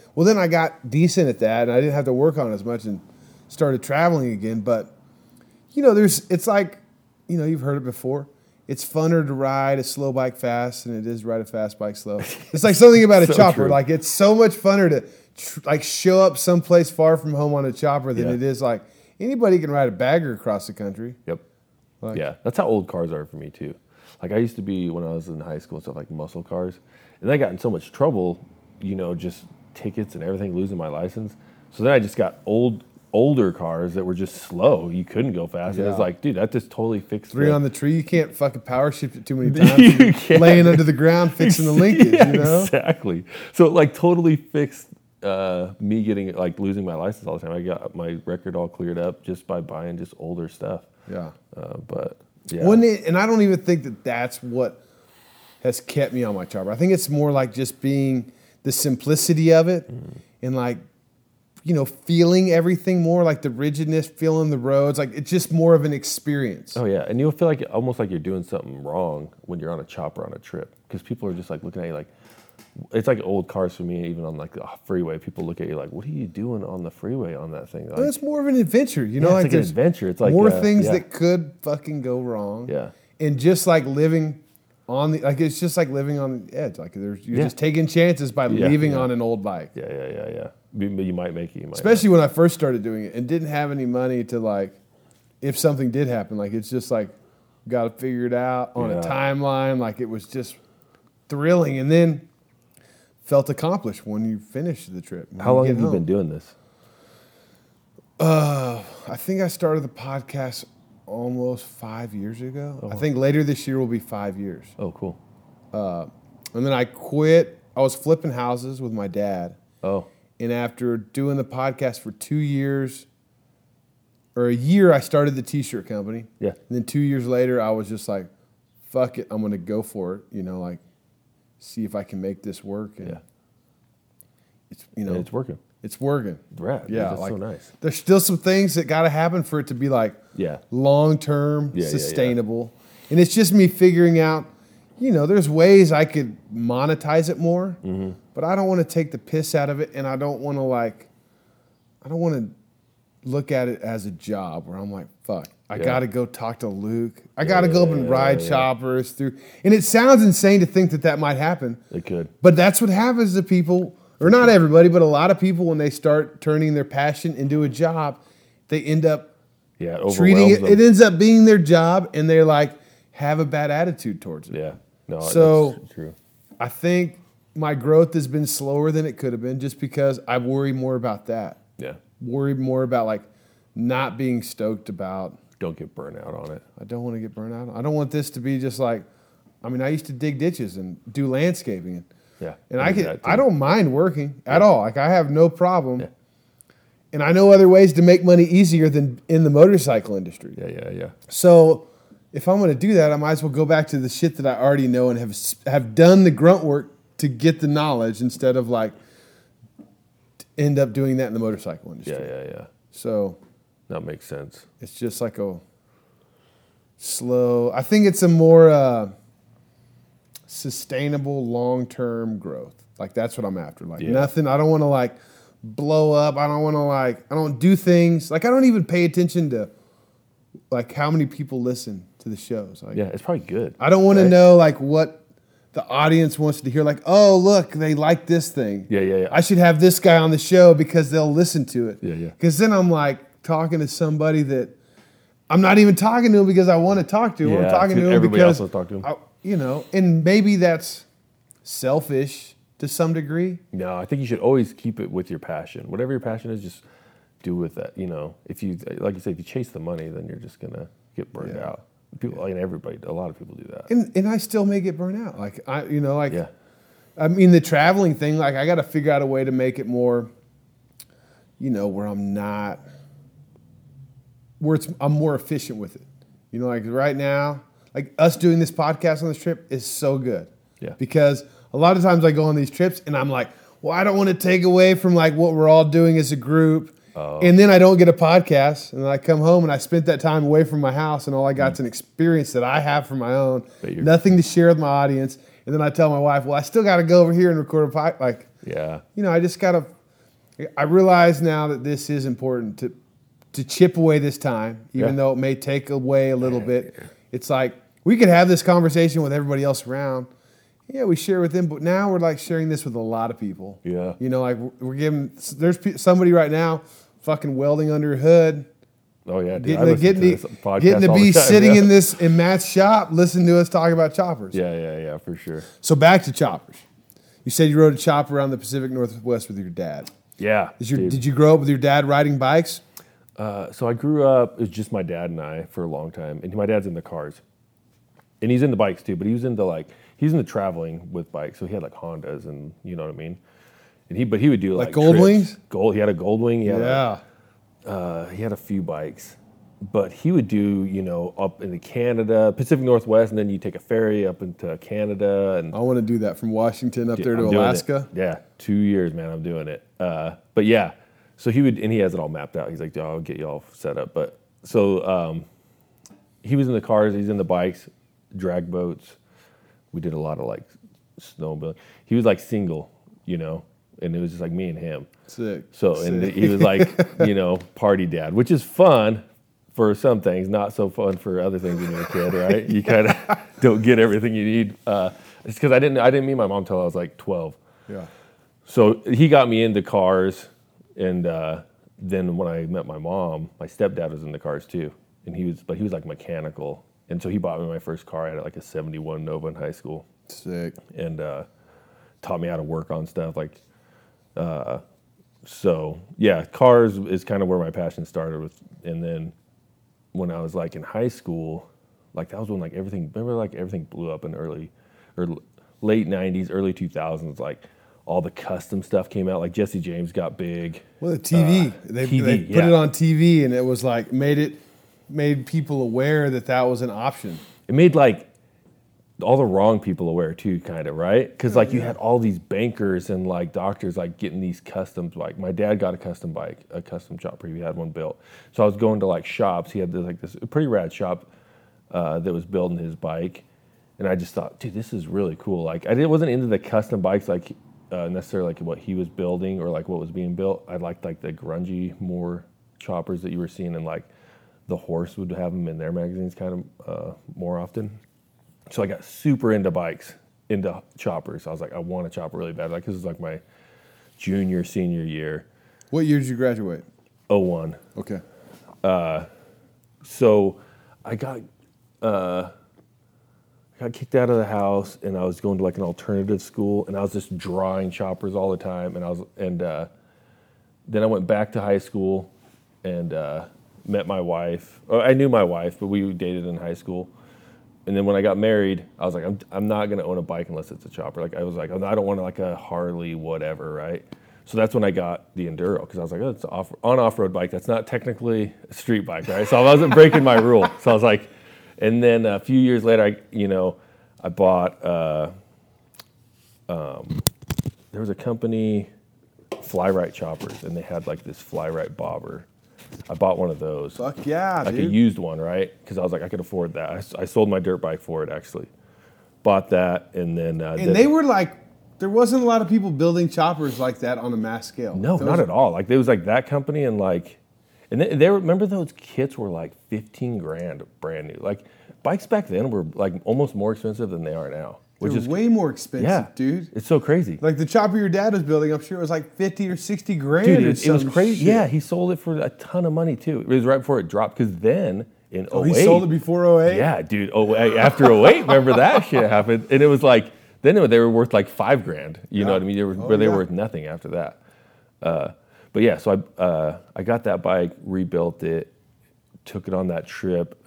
Well, then I got decent at that, and I didn't have to work on it as much, and started traveling again. But it's like, you've heard it before. It's funner to ride a slow bike fast than it is to ride a fast bike slow. It's like something about a So chopper. true. Like it's so much funner to show up someplace far from home on a chopper than Yeah. it is like anybody can ride a bagger across the country. Yep. Like- Yeah, that's how old cars are for me too. Like I used to be when I was in high school and stuff, like muscle cars, and I got in so much trouble, just tickets and everything, losing my license. So then I just got older cars that were just slow. You couldn't go fast. And Yeah. it's like, dude, that just totally fixed Three it. on the tree, you can't fucking power shift it too many You times. can't. Laying under the ground, fixing the linkage, Yeah, you know? exactly. So it like totally fixed me getting like losing my license all the time. I got my record all cleared up just by buying just older stuff. Yeah. But yeah, And I don't even think that that's what has kept me on my chopper. I think it's more like just being the simplicity of it and like, feeling everything more, like the rigidness, feeling the roads. Like it's just more of an experience. oh yeah, and you'll feel like almost like you're doing something wrong when you're on a chopper on a trip because people are just like looking at you like it's like old cars for me. Even on like the freeway, people look at you like, "What are you doing on the freeway on that thing?" Like, Well, it's more of an adventure, yeah, it's like an there's adventure. It's like more things yeah. that could fucking go wrong. Yeah. And just like living on it's just like living on the edge. Like you're Yeah. just taking chances by Yeah, leaving yeah. on an old bike. Yeah. But you might make it. You might Especially when I first started doing it and didn't have any money to like, if something did happen, like it's just like, got to figure it out on a Yeah. timeline. Like it was just thrilling, and then felt accomplished when you finish the trip. when How long get have you home. been doing this? I think I started the podcast almost 5 years ago. I think later this year will be 5 years. Oh, cool. And then I quit. I was flipping houses with my dad. Oh, And after doing the podcast for 2 years, or a year, I started the t-shirt company. yeah. And then 2 years later, I was just like, fuck it, I'm going to go for it. Like see if I can make this work. And Yeah. it's, And it's working. it's working. Rad. dude. Yeah. That's like, so nice. There's still some things that got to happen for it to be like Yeah. long-term, Yeah, yeah, yeah. sustainable. And it's just me figuring out, there's ways I could monetize it more, Mm-hmm. but I don't want to take the piss out of it. And I don't want to look at it as a job where I'm like, fuck, I Yeah. got to go talk to Luke. I got to go up and yeah, ride yeah. choppers through. And it sounds insane to think that might happen, It could. but that's what happens to people, or not everybody, but a lot of people when they start turning their passion into a job, they end up Yeah. It treating overwhelms it. them. It ends up being their job, and they're like have a bad attitude towards it. Yeah. No. So- that's true. I think my growth has been slower than it could have been, just because I worry more about that. Yeah. Worry more about like not being stoked about. Don't get burnt out on it. I don't want to get burnt out. I don't want this to be just like. I mean, I used to dig ditches and do landscaping, Yeah. and do that too. I don't mind working at all. Like I have no problem. Yeah. And I know other ways to make money easier than in the motorcycle industry. Yeah. So if I'm going to do that, I might as well go back to the shit that I already know and have done the grunt work to get the knowledge instead of like end up doing that in the motorcycle industry. Yeah. So That makes sense. it's just like a slow. I think it's a more sustainable long-term growth. Like that's what I'm after. Like Yeah. nothing. I don't want to like blow up. I don't want to like. I don't do things like I don't even pay attention to like how many people listen to the shows. Like Yeah. It's probably good. I don't want to Right? know like what the audience wants to hear. Like, oh look, they like this thing. Yeah. I should have this guy on the show because they'll listen to it. Yeah. Because then I'm like talking to somebody that I'm not even talking to him because I want to talk to him. Yeah, I'm talking to him everybody else because wants to talk to him. and maybe that's selfish to some degree. No, I think you should always keep it with your passion. Whatever your passion is, just do with that. If you, like you said, if you chase the money, then you're just gonna get burned Yeah. out. People, everybody, a lot of people do that. And I still may get burnt out. Like Yeah. I mean the traveling thing. Like I got to figure out a way to make it more. Where I'm not. I'm more efficient with it. Like right now, like us doing this podcast on this trip is so good. Yeah. Because a lot of times I go on these trips and I'm like, well, I don't want to take away from like what we're all doing as a group. And then I don't get a podcast, and then I come home and I spent that time away from my house, and all I got is an experience that I have for my own, But you're- nothing to share with my audience. And then I tell my wife, well, I still got to go over here and record a podcast. Like, Yeah. I just got to I realize now that this is important to chip away this time, even Yeah. though it may take away a little bit. It's like we could have this conversation with everybody else around. Yeah, we share with them, but now we're like sharing this with a lot of people. Yeah. You know, like we're giving. There's somebody right now, fucking welding under a hood, Oh yeah, dude. I listen getting to this podcast to all be the time, sitting yeah. in Matt's shop, listening to us talk about choppers. Yeah, for sure. So back to choppers. You said you rode a chopper around the Pacific Northwest with your dad. Yeah. dude. Did you grow up with your dad riding bikes? So I grew up, it was just my dad and I for a long time. And my dad's in the cars. And he's into bikes too, but he was into traveling with bikes. So he had like Hondas and you know what I mean? And he would do like Gold trips. Wings? He had a Gold Wing. He had Yeah. he had a few bikes. But he would do, up into Canada, Pacific Northwest, and then you take a ferry up into Canada. And I want to do that from Washington up there to I'm doing Alaska. it. Yeah, 2 years, man, I'm doing it. But yeah, so he would, and he has it all mapped out. He's like, I'll get you all set up. But so he was in the cars, he's in the bikes, drag boats. We did a lot of like snowmobiling. He was like single, and it was just like me and him. Sick. So, and he was like, party dad, which is fun for some things, not so fun for other things when you're a kid, right? You kind of don't get everything you need. It's because I didn't meet my mom until I was like 12. Yeah. So he got me into cars, and then when I met my mom, my stepdad was into cars too, and he was like mechanical, and so he bought me my first car. I had like a '71 Nova in high school, Sick. and taught me how to work on stuff like. So yeah, cars is kind of where my passion started with, and then when I was like in high school, like that was when like everything blew up in late '90s, early 2000s. Like all the custom stuff came out. Like Jesse James got big. Well, the TV. They put it on TV, and it was like made people aware that was an option. It made like all the wrong people aware too, kind of, right? Because like you had all these bankers and like doctors like getting these customs. Like my dad got a custom bike, a custom chopper. He had one built. So I was going to like shops. He had this pretty rad shop that was building his bike, and I just thought, dude, this is really cool. Like I wasn't into the custom bikes like necessarily like what he was building or like what was being built. I liked like the grungy more choppers that you were seeing, and like the Horse would have them in their magazines kind of more often. So I got super into bikes, into choppers. I was like, I want a chopper really bad. Like this is like my senior year. What year did you graduate? 01. Okay. So I got kicked out of the house, and I was going to like an alternative school, and I was just drawing choppers all the time. And then I went back to high school and met my wife. I knew my wife, but we dated in high school. And then when I got married, I was like, I'm not going to own a bike unless it's a chopper. Like I was like, I don't want like a Harley, whatever, right? So that's when I got the Enduro, because I was like, oh, it's an off-road bike. That's not technically a street bike, right? So I wasn't breaking my rule. So I was like, and then a few years later, I bought. There was a company, Fly-Rite choppers, and they had like this Fly-Rite bobber. I bought one of those. Fuck yeah, like dude. a used one, right? Because I was like, I could afford that. I sold my dirt bike for it, actually. Bought that, and then... and they were like, there wasn't a lot of people building choppers like that on a mass scale. No, not at all. Like, there was like that company, and like... And they remember those kits were like $15,000 brand new. Like, bikes back then were like almost more expensive than they are now. Which They're is way more expensive, yeah, dude. It's so crazy. Like the chopper your dad was building, I'm sure it was like 50 or 60 grand. Dude, or it was crazy. shit. Yeah, he sold it for a ton of money too. It was right before it dropped, because then in 08... Oh, he sold it before 08? Yeah, dude. After 08, remember that shit happened? And it was like, then they were worth like $5,000. You know what I mean? They were worth nothing after that. But yeah, so I got that bike, rebuilt it, took it on that trip.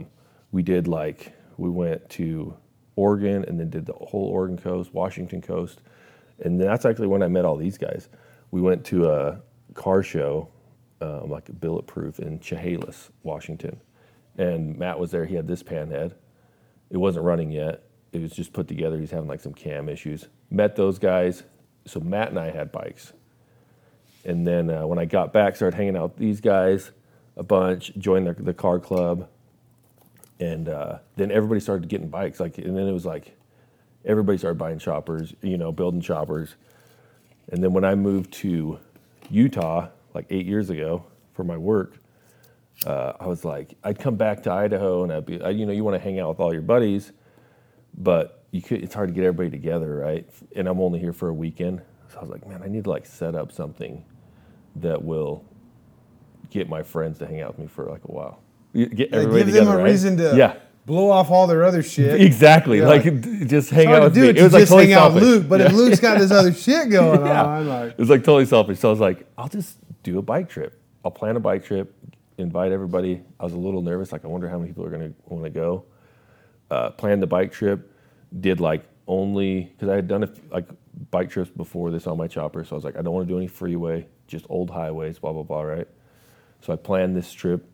We went to Oregon, and then did the whole Oregon coast, Washington coast. And that's actually when I met all these guys. We went to a car show, like a Bulletproof in Chehalis, Washington. And Matt was there. He had this Panhead. It wasn't running yet. It was just put together. He's having like some cam issues. Met those guys. So Matt and I had bikes. And then when I got back, started hanging out with these guys a bunch, joined the car club. And then everybody started getting bikes. And then it was like everybody started buying choppers, building choppers. And then when I moved to Utah like 8 years ago for my work, I was like, I'd come back to Idaho and I'd be, you want to hang out with all your buddies, but it's hard to get everybody together, right? And I'm only here for a weekend. So I was like, man, I need to like set up something that will get my friends to hang out with me for like a while. Get everybody give together, them a right? reason to blow off all their other shit. Exactly. Yeah, like just hang out with me. It was like totally hang out with selfish. Luke, but if Luke's got his other shit going on, like, it was like totally selfish. So I was like, I'll just do a bike trip. I'll plan a bike trip, invite everybody. I was a little nervous. Like, I wonder how many people are going to want to go. Planned the bike trip. Did like only, because I had done like bike trips before this on my chopper. So I was like, I don't want to do any freeway, just old highways, blah, blah, blah, right? So I planned this trip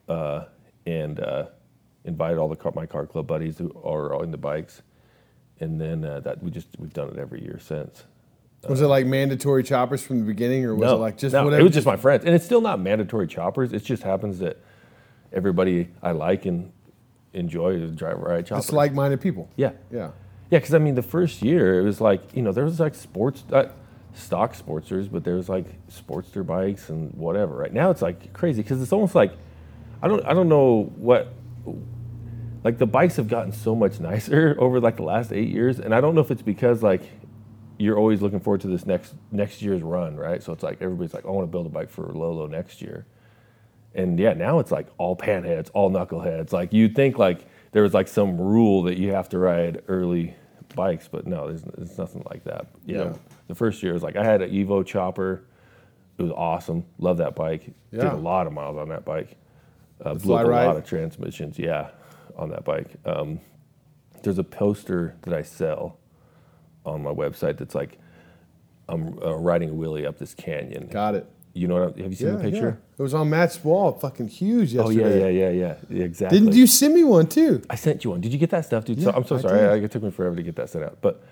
and invited all my car club buddies who are into bikes. And then we've done it every year since. was it like mandatory choppers from the beginning, or was it like just whatever? It was just my friends. And it's still not mandatory choppers. It just happens that everybody I like and enjoy to ride choppers. It's like-minded people. Yeah. Yeah. Yeah, because I mean, the first year it was like, there was like stock Sportsters, but there was like Sportster bikes and whatever. Right now it's like crazy because it's almost like I don't know what, like the bikes have gotten so much nicer over like the last 8 years, and I don't know if it's because like you're always looking forward to this next year's run, right? So it's like everybody's like, I want to build a bike for Lolo next year, and yeah, now it's like all panheads, all knuckleheads. Like you'd think like there was like some rule that you have to ride early bikes, but no, there's nothing like that. Yeah. The first year was like I had an Evo chopper. It was awesome. Love that bike. Yeah. Did a lot of miles on that bike. Blew up a lot of transmissions. Yeah, on that bike. There's a poster that I sell on my website that's like I'm riding a wheelie up this canyon. Got it. You know what? Have you seen the picture? Yeah. It was on Matt's wall, fucking huge yesterday. Oh yeah, exactly. Didn't you send me one too? I sent you one. Did you get that stuff, dude? Yeah, I'm so I sorry. did. It took me forever to get that sent out, but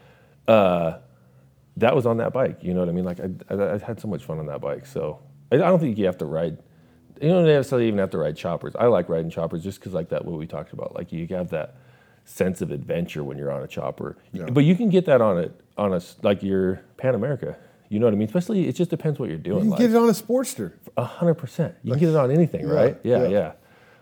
that was on that bike. You know what I mean? Like I had so much fun on that bike. So I don't think you have to ride. You don't necessarily even have to ride choppers. I like riding choppers just because like that what we talked about. Like you have that sense of adventure when you're on a chopper. Yeah. But you can get that on a like your Pan America. You know what I mean? Especially, it just depends what you're doing. You can get it on a Sportster. 100%. You can get it on anything, right? Yeah.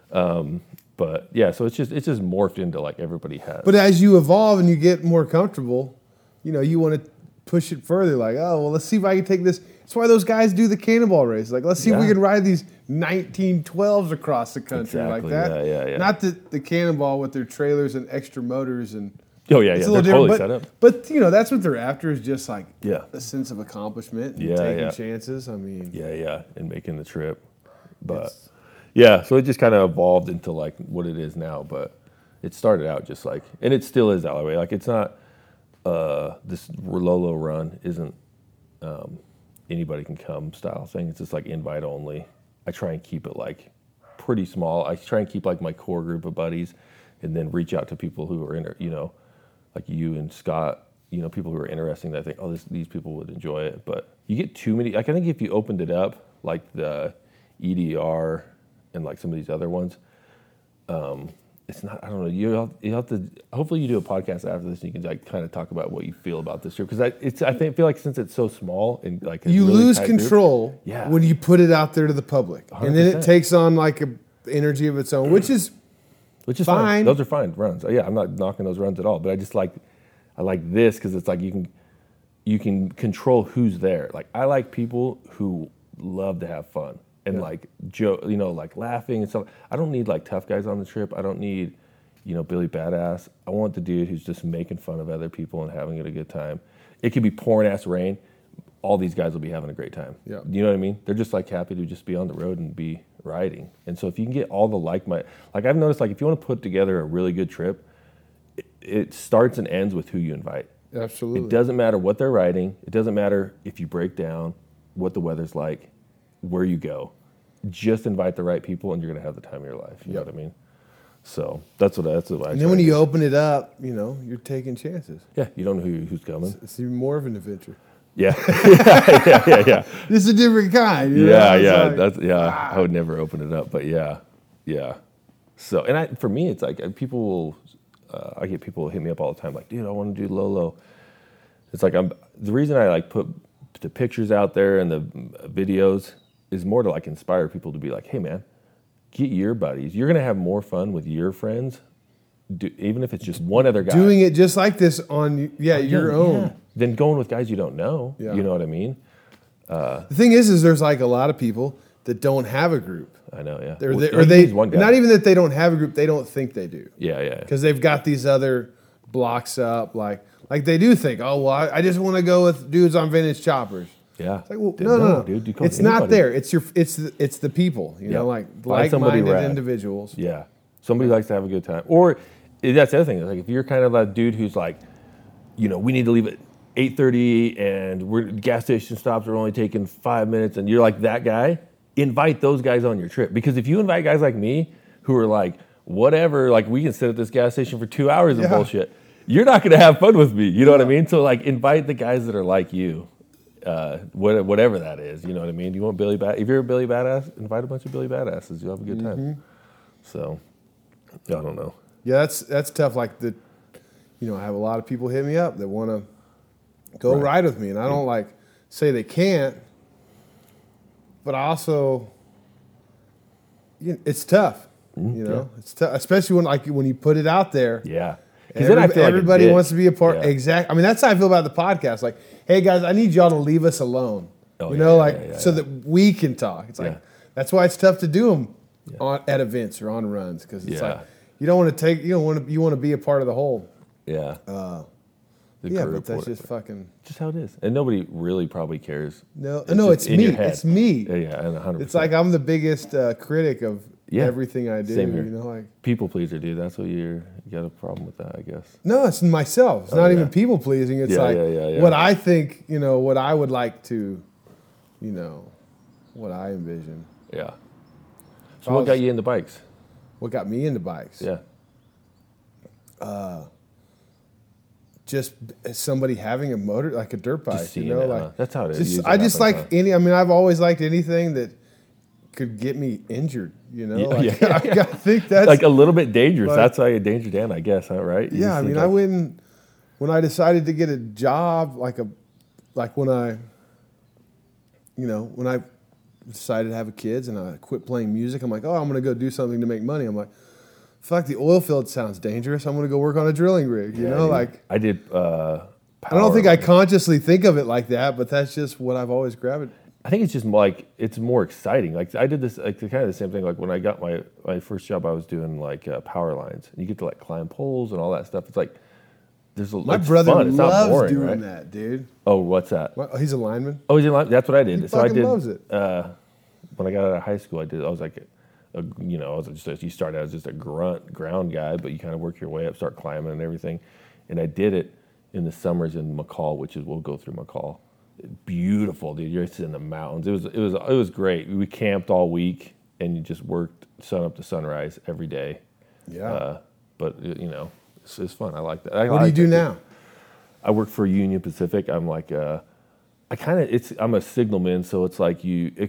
But yeah, so it's just morphed into like everybody has. But as you evolve and you get more comfortable, you want to push it further. Like, oh, well, let's see if I can take this. That's why those guys do the cannonball race. Like, let's see if we can ride these 1912s across the country like that. Yeah. Not the cannonball with their trailers and extra motors and. Oh yeah, It's yeah, a they're little totally different, set up. but that's what they're after is just like Yeah. a sense of accomplishment and Yeah, taking yeah. chances. I mean, Yeah, and making the trip. But yeah, so it just kind of evolved into like what it is now. But it started out just like, and it still is that way. Like it's not this Lolo run isn't anybody can come style thing. It's just like invite only. I try and keep it like pretty small. I try and keep like my core group of buddies, and then reach out to people who are like you and Scott, people who are interesting that I think, these people would enjoy it. But you get too many. Like I think if you opened it up, like the EDR and like some of these other ones, it's not. I don't know. You have to. Hopefully, you do a podcast after this, and you can like kind of talk about what you feel about this trip. Because I feel like since it's so small and like a you really lose tight group- control when you put it out there to the public, and then it 100%. takes on like a energy of its own, which is fine. Those are fine runs. Yeah, I'm not knocking those runs at all. But I like this because it's like you can control who's there. Like I like people who love to have fun and like joke, like laughing and stuff. I don't need like tough guys on the trip. I don't need Billy Badass. I want the dude who's just making fun of other people and having a good time. It could be pouring ass rain. All these guys will be having a great time. Yeah. You know what I mean? They're just like happy to just be on the road and be riding. And so if you can get all the like I've noticed like if you want to put together a really good trip, it starts and ends with who you invite. absolutely. It doesn't matter what they're riding. It doesn't matter if you break down, what the weather's like, where you go. Just invite the right people and you're going to have the time of your life. You know what I mean? So that's what I And try then when to you do. open it up, you're taking chances. Yeah, you don't know who's coming. It's even more of an adventure. Yeah. yeah. This is a different kind. Yeah, It's like, I would never open it up, but yeah. So, and for me, it's like people will. I get people hit me up all the time, like, dude, I want to do Lolo. It's like the reason I like put the pictures out there and the videos is more to like inspire people to be like, hey man, get your buddies. You're gonna have more fun with your friends, even if it's just one other guy doing it just like this on your own. than going with guys you don't know. Yeah. You know what I mean? The thing is there's like a lot of people that don't have a group. I know, yeah. Or they one guy. not even that they don't have a group, they don't think they do. Yeah. Because they've got these other blocks up, like they do think, oh well, I just want to go with dudes on vintage choppers. Yeah. It's like, well, Dude, no. dude. You come It's with not anybody. there. It's the people. You know, like Find somebody like-minded rad. individuals. Yeah. Somebody likes to have a good time. Or that's the other thing. Like if you're kind of a dude who's like, we need to leave at 8:30 and gas station stops are only taking 5 minutes and you're like that guy, invite those guys on your trip. Because if you invite guys like me who are like, whatever, like we can sit at this gas station for 2 hours and bullshit, you're not going to have fun with me. You know what I mean? So like invite the guys that are like you, whatever that is. You know what I mean? You want Billy If you're a Billy Badass, invite a bunch of Billy Badasses. You'll have a good time. So I don't know. Yeah, that's tough. Like I have a lot of people hit me up that want to go ride with me, and I don't like say they can't, but I also, it's tough. It's tough, especially when you put it out there. Yeah. And Then I feel like everybody wants to be a part. Yeah. Exactly. I mean, that's how I feel about the podcast. Like, hey guys, I need y'all to leave us alone. So that we can talk. It's like that's why it's tough to do them at events or on runs because it's like you don't want to be a part of the whole. Yeah. But that's just fucking. Just how it is, and nobody really probably cares. It's in me. your head. It's me. Yeah, and 100%. It's like I'm the biggest critic of everything I do. Same here. Like people pleaser, dude. That's what you got a problem with that, I guess. No, it's myself. It's not even people pleasing. It's what I think. What I would like to, what I envision. Yeah. So what got you into bikes? What got me into bikes? Yeah. Just somebody having a motor, like a dirt bike, Just seeing it, like that's how it is. I just like I've always liked anything that could get me injured. I think that's like a little bit dangerous. That's how you danger Dan, I guess, huh, right? Yeah, I mean, I wouldn't. When I decided to get a job, when I decided to have kids and I quit playing music, I'm like, oh, I'm going to go do something to make money. I'm like, fuck, the oil field sounds dangerous. I'm going to go work on a drilling rig. I did. I don't think I consciously think of it like that, but that's just what I've always gravitated. I think it's just like it's more exciting. Like I did this, like kind of the same thing. Like when I got my first job, I was doing like power lines, and you get to like climb poles and all that stuff. It's like my brother fun. It's not loves boring, doing right? that, dude. Oh, what's that? He's a lineman. Oh, he's in line. That's what I did. He fucking loves it. When I got out of high school, I was like, you start out as just a ground guy, but you kind of work your way up, start climbing and everything. And I did it in the summers in McCall, we'll go through McCall. Beautiful, dude. You're just in the mountains. It was great. We camped all week, and you just worked sun up to sunrise every day. Yeah. But it's fun. I like that. What do you do now? I work for Union Pacific. I'm like I'm a signalman, so it's like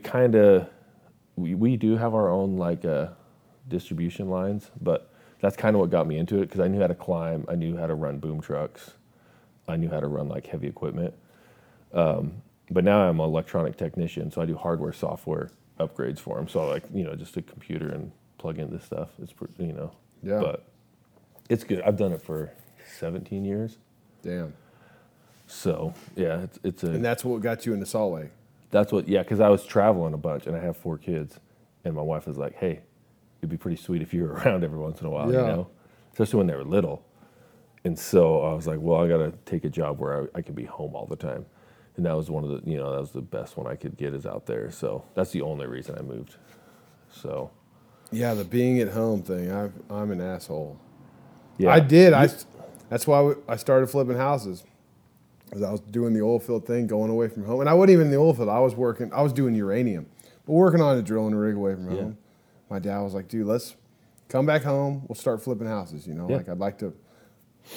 we do have our own like distribution lines, but that's kind of what got me into it because I knew how to climb, I knew how to run boom trucks, I knew how to run like heavy equipment. But now I'm an electronic technician, so I do hardware, software upgrades for them. So like just a computer and plug in this stuff. It's Yeah. But it's good. I've done it for 17 years. Damn. So yeah, and that's what got you into Salt Lake. That's what, because I was traveling a bunch and I have 4 kids, and my wife was like, "Hey, it'd be pretty sweet if you were around every once in a while, especially when they were little." And so I was like, "Well, I got to take a job where I can be home all the time," and that was one of the, that was the best one I could get is out there. So that's the only reason I moved. So, yeah, the being at home thing, I'm an asshole. Yeah, I did. That's why I started flipping houses. Because I was doing the oil field thing, going away from home. And I wasn't even in the oil field. I was doing uranium. But working on a drilling rig away from home. My dad was like, dude, let's come back home. We'll start flipping houses, Like I'd like to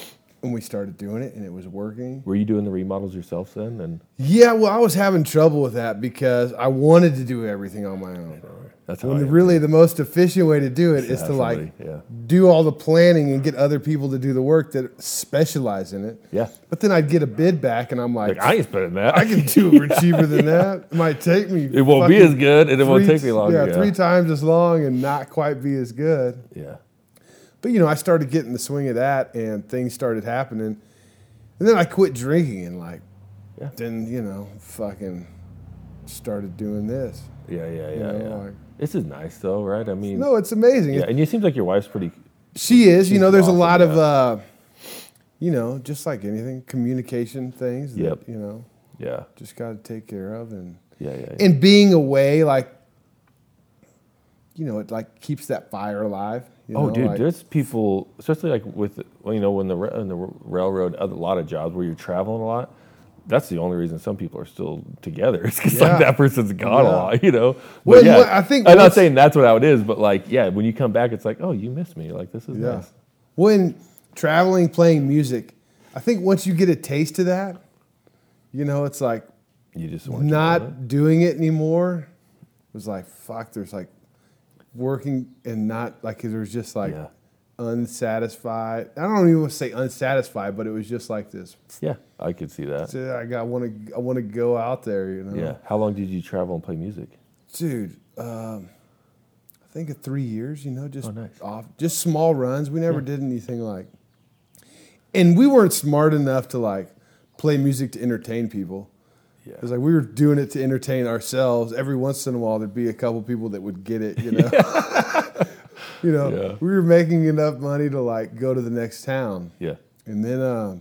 And we started doing it, and it was working. Were you doing the remodels yourself then? And Yeah, well, I was having trouble with that because I wanted to do everything on my own. that's how When I am, really too. the most efficient way to do it is have to like somebody, yeah. do all the planning and get other people to do the work that specialize in it. Yeah. But then I'd get a bid back, and I'm like, Like, I ain't spending that. I can do it for cheaper than that. It might take me. It won't be fucking as good, and it won't take me longer. Yeah, 3 times as long and not quite be as good. Yeah. But I started getting the swing of that, and things started happening. And then I quit drinking, and Yeah. then fucking started doing this. Yeah. know, like- This is nice though, right? I mean, No, it's amazing. yeah, and you seem like your wife's pretty. She is. She's There's a awesome, lot yeah. of, just like anything, communication things Yep. that, Yeah. just got to take care of. Yeah. And being away, it like keeps that fire alive. Oh, dude, like- there's people, especially like with, when the railroad, a lot of jobs where you're traveling a lot. That's the only reason some people are still together. It's because Yeah. like that person's gone a Yeah. lot. Well, But yeah, what I think I'm not once- saying that's what how it is, but like, yeah, when you come back, it's like, oh, you missed me. Like this is Yeah. nice. When traveling, playing music, I think once you get a taste of that, it's like You just want to keep doing it. not doing it anymore. It was like, fuck, there's like working and not like, there's just like Yeah. unsatisfied. I don't even want to say unsatisfied, but it was just like this. Yeah, I could see that. I want to go out there, Yeah. How long did you travel and play music? Dude, I think of 3 years, just Oh, nice. just small runs. We never did anything like, and we weren't smart enough to like play music to entertain people. Yeah. It was like we were doing it to entertain ourselves. Every once in a while, there'd be a couple people that would get it, Yeah. We were making enough money to like go to the next town. Yeah. And then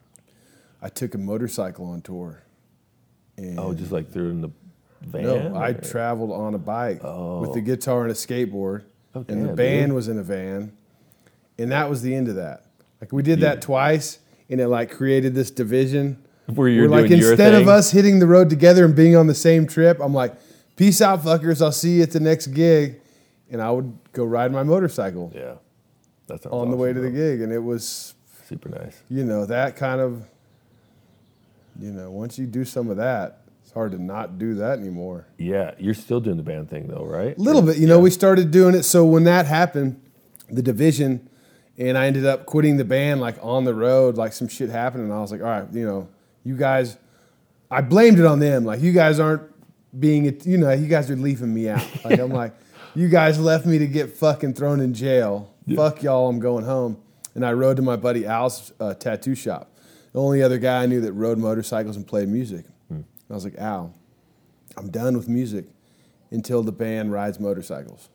I took a motorcycle on tour. And Oh, just like through in the van? no, I or- traveled on a bike with the Oh. guitar and a skateboard, Oh, and the damn, band dude. was in a van, and that was the end of that. Like we did that twice, and it like created this division. Where you're Where, like doing your instead thing? of us hitting the road together and being on the same trip, I'm like, peace out, fuckers. I'll see you at the next gig, and I would go ride my motorcycle Yeah. That sounds on the way to awesome, the though. gig, and it was, Super nice. that kind of, once you do some of that, it's hard to not do that anymore. Yeah. You're still doing the band thing though, right? A little bit, we started doing it. So when that happened, the division, and I ended up quitting the band like on the road, like some shit happened, and I was like, all right, you guys, I blamed it on them. Like you guys aren't being, you guys are leaving me out. Like I'm like, you guys left me to get fucking thrown in jail. Fuck y'all, I'm going home. And I rode to my buddy Al's tattoo shop. The only other guy I knew that rode motorcycles and played music. I was like, Al, I'm done with music until the band rides motorcycles.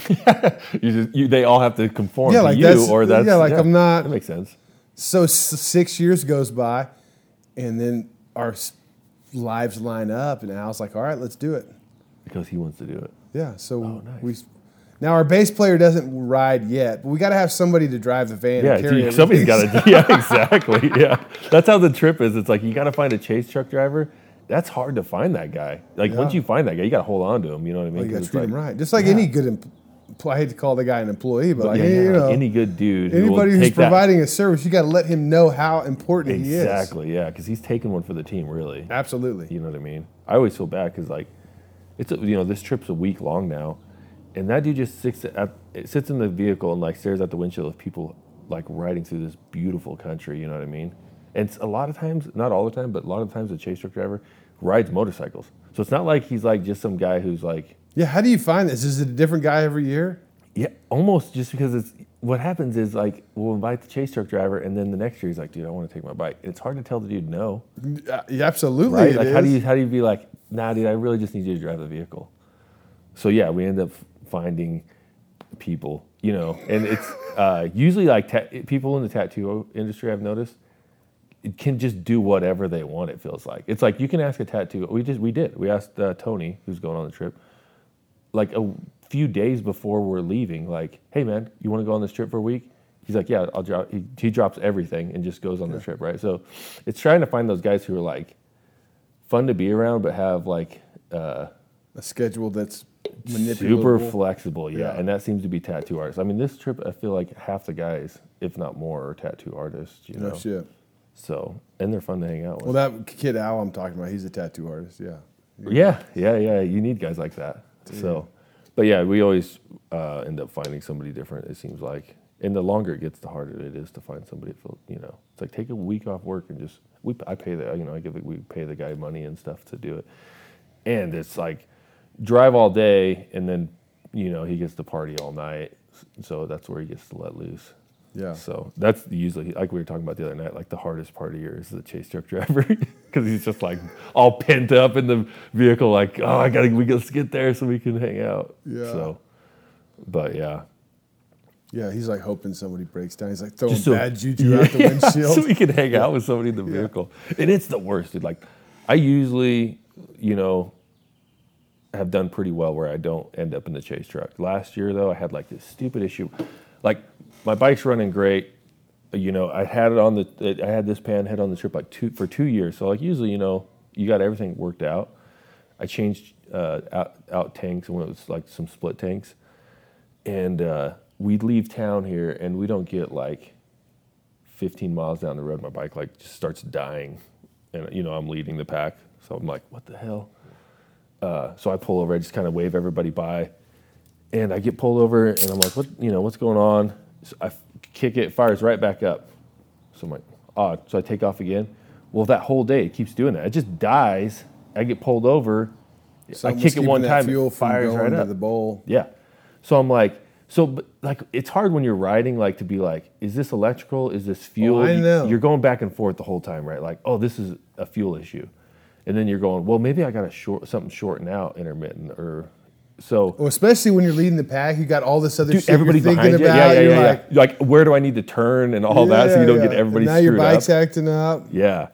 They all have to conform Yeah, to like you, that's- or that's yeah, like I'm not- That makes sense. So 6 years goes by, and then our lives line up, and Al's like, all right, let's do it. Because he wants to do it. Yeah, so nice. now our bass player doesn't ride yet, but we got to have somebody to drive the van. Yeah, and carry dude, somebody's everything. got to. Yeah, exactly. Yeah, that's how the trip is. It's like you got to find a chase truck driver. That's hard to find that guy. Like Yeah. once you find that guy, you got to hold on to him. You know what I mean? Well, you got 'Cause to treat it's him like- right, just like any good. I hate to call the guy an employee, but like any good dude. who will anybody who's take that- providing a service, you got to let him know how important he is. Exactly. Yeah, because he's taking one for the team. Really. Absolutely. You know what I mean? I always feel bad because like, this trip's a week long now, and that dude just sits in the vehicle and like stares at the windshield of people like riding through this beautiful country. You know what I mean? And it's a lot of times, not all the time, but a lot of times, the chase truck driver rides motorcycles. So it's not like he's like just some guy who's like, Yeah, how do you find this? Is it a different guy every year? yeah, almost just because it's what happens is like we'll invite the chase truck driver, and then the next year he's like, dude, I want to take my bike. And it's hard to tell the dude no. Yeah, absolutely. Right? it Like is. how do you be like, nah, dude, I really just need you to drive the vehicle. So yeah, we end up finding people, and it's usually like people in the tattoo industry. I've noticed it can just do whatever they want. It feels like it's like you can ask a tattoo. We asked Tony, who's going on the trip, like a few days before we're leaving, like, hey man, you want to go on this trip for a week? He's like, yeah, I'll drop. He drops everything and just goes on the trip, right? So it's trying to find those guys who are like fun to be around, but have like a schedule that's super flexible, yeah. Yeah. And that seems to be tattoo artists. I mean, this trip, I feel like half the guys, if not more, are tattoo artists. You know? No shit. So, and they're fun to hang out with. Well, that kid Al I'm talking about, he's a tattoo artist. Yeah. Yeah. You need guys like that. So, but yeah, we always end up finding somebody different. It seems like, and the longer it gets, the harder it is to find somebody. It's like take a week off work and just I pay we pay the guy money and stuff to do it, and it's like drive all day and then he gets to party all night. So that's where he gets to let loose. Yeah. So that's usually, like we were talking about the other night, like the hardest part of year is the chase truck driver because he's just like all pent up in the vehicle, like, oh, let's get there so we can hang out. Yeah. So, but yeah. Yeah, he's like hoping somebody breaks down. He's like throwing Just so- bad juju out the windshield. So we can hang out with somebody in the vehicle. And it's the worst, dude. Like, I usually, have done pretty well where I don't end up in the chase truck. Last year, though, I had like this stupid issue. Like, my bike's running great. I had this pan head on the trip for 2 years. So like usually, you got everything worked out. I changed out tanks when it was like some split tanks. And we'd leave town here and we don't get like 15 miles down the road. My bike like just starts dying. And I'm leading the pack. So I'm like, what the hell? So I pull over, I just kind of wave everybody by. And I get pulled over and I'm like, what's going on? So I kick it, fires right back up. So I'm like, odd. So I take off again. Well, that whole day it keeps doing that. It just dies. I get pulled over. I kick it one time, fuel it fires right to up. the bowl. Yeah. So I'm like, it's hard when you're riding, like to be like, is this electrical? Is this fuel? I know. You're going back and forth the whole time, right? Like, oh, this is a fuel issue. And then you're going, well, maybe I got something shorting out intermittent or so. Well, especially when you're leading the pack, you got all this other shit everybody you're thinking behind you. about. Yeah. Like, where do I need to turn and all that so you don't get everybody and now screwed your bike's up. acting up. Yeah.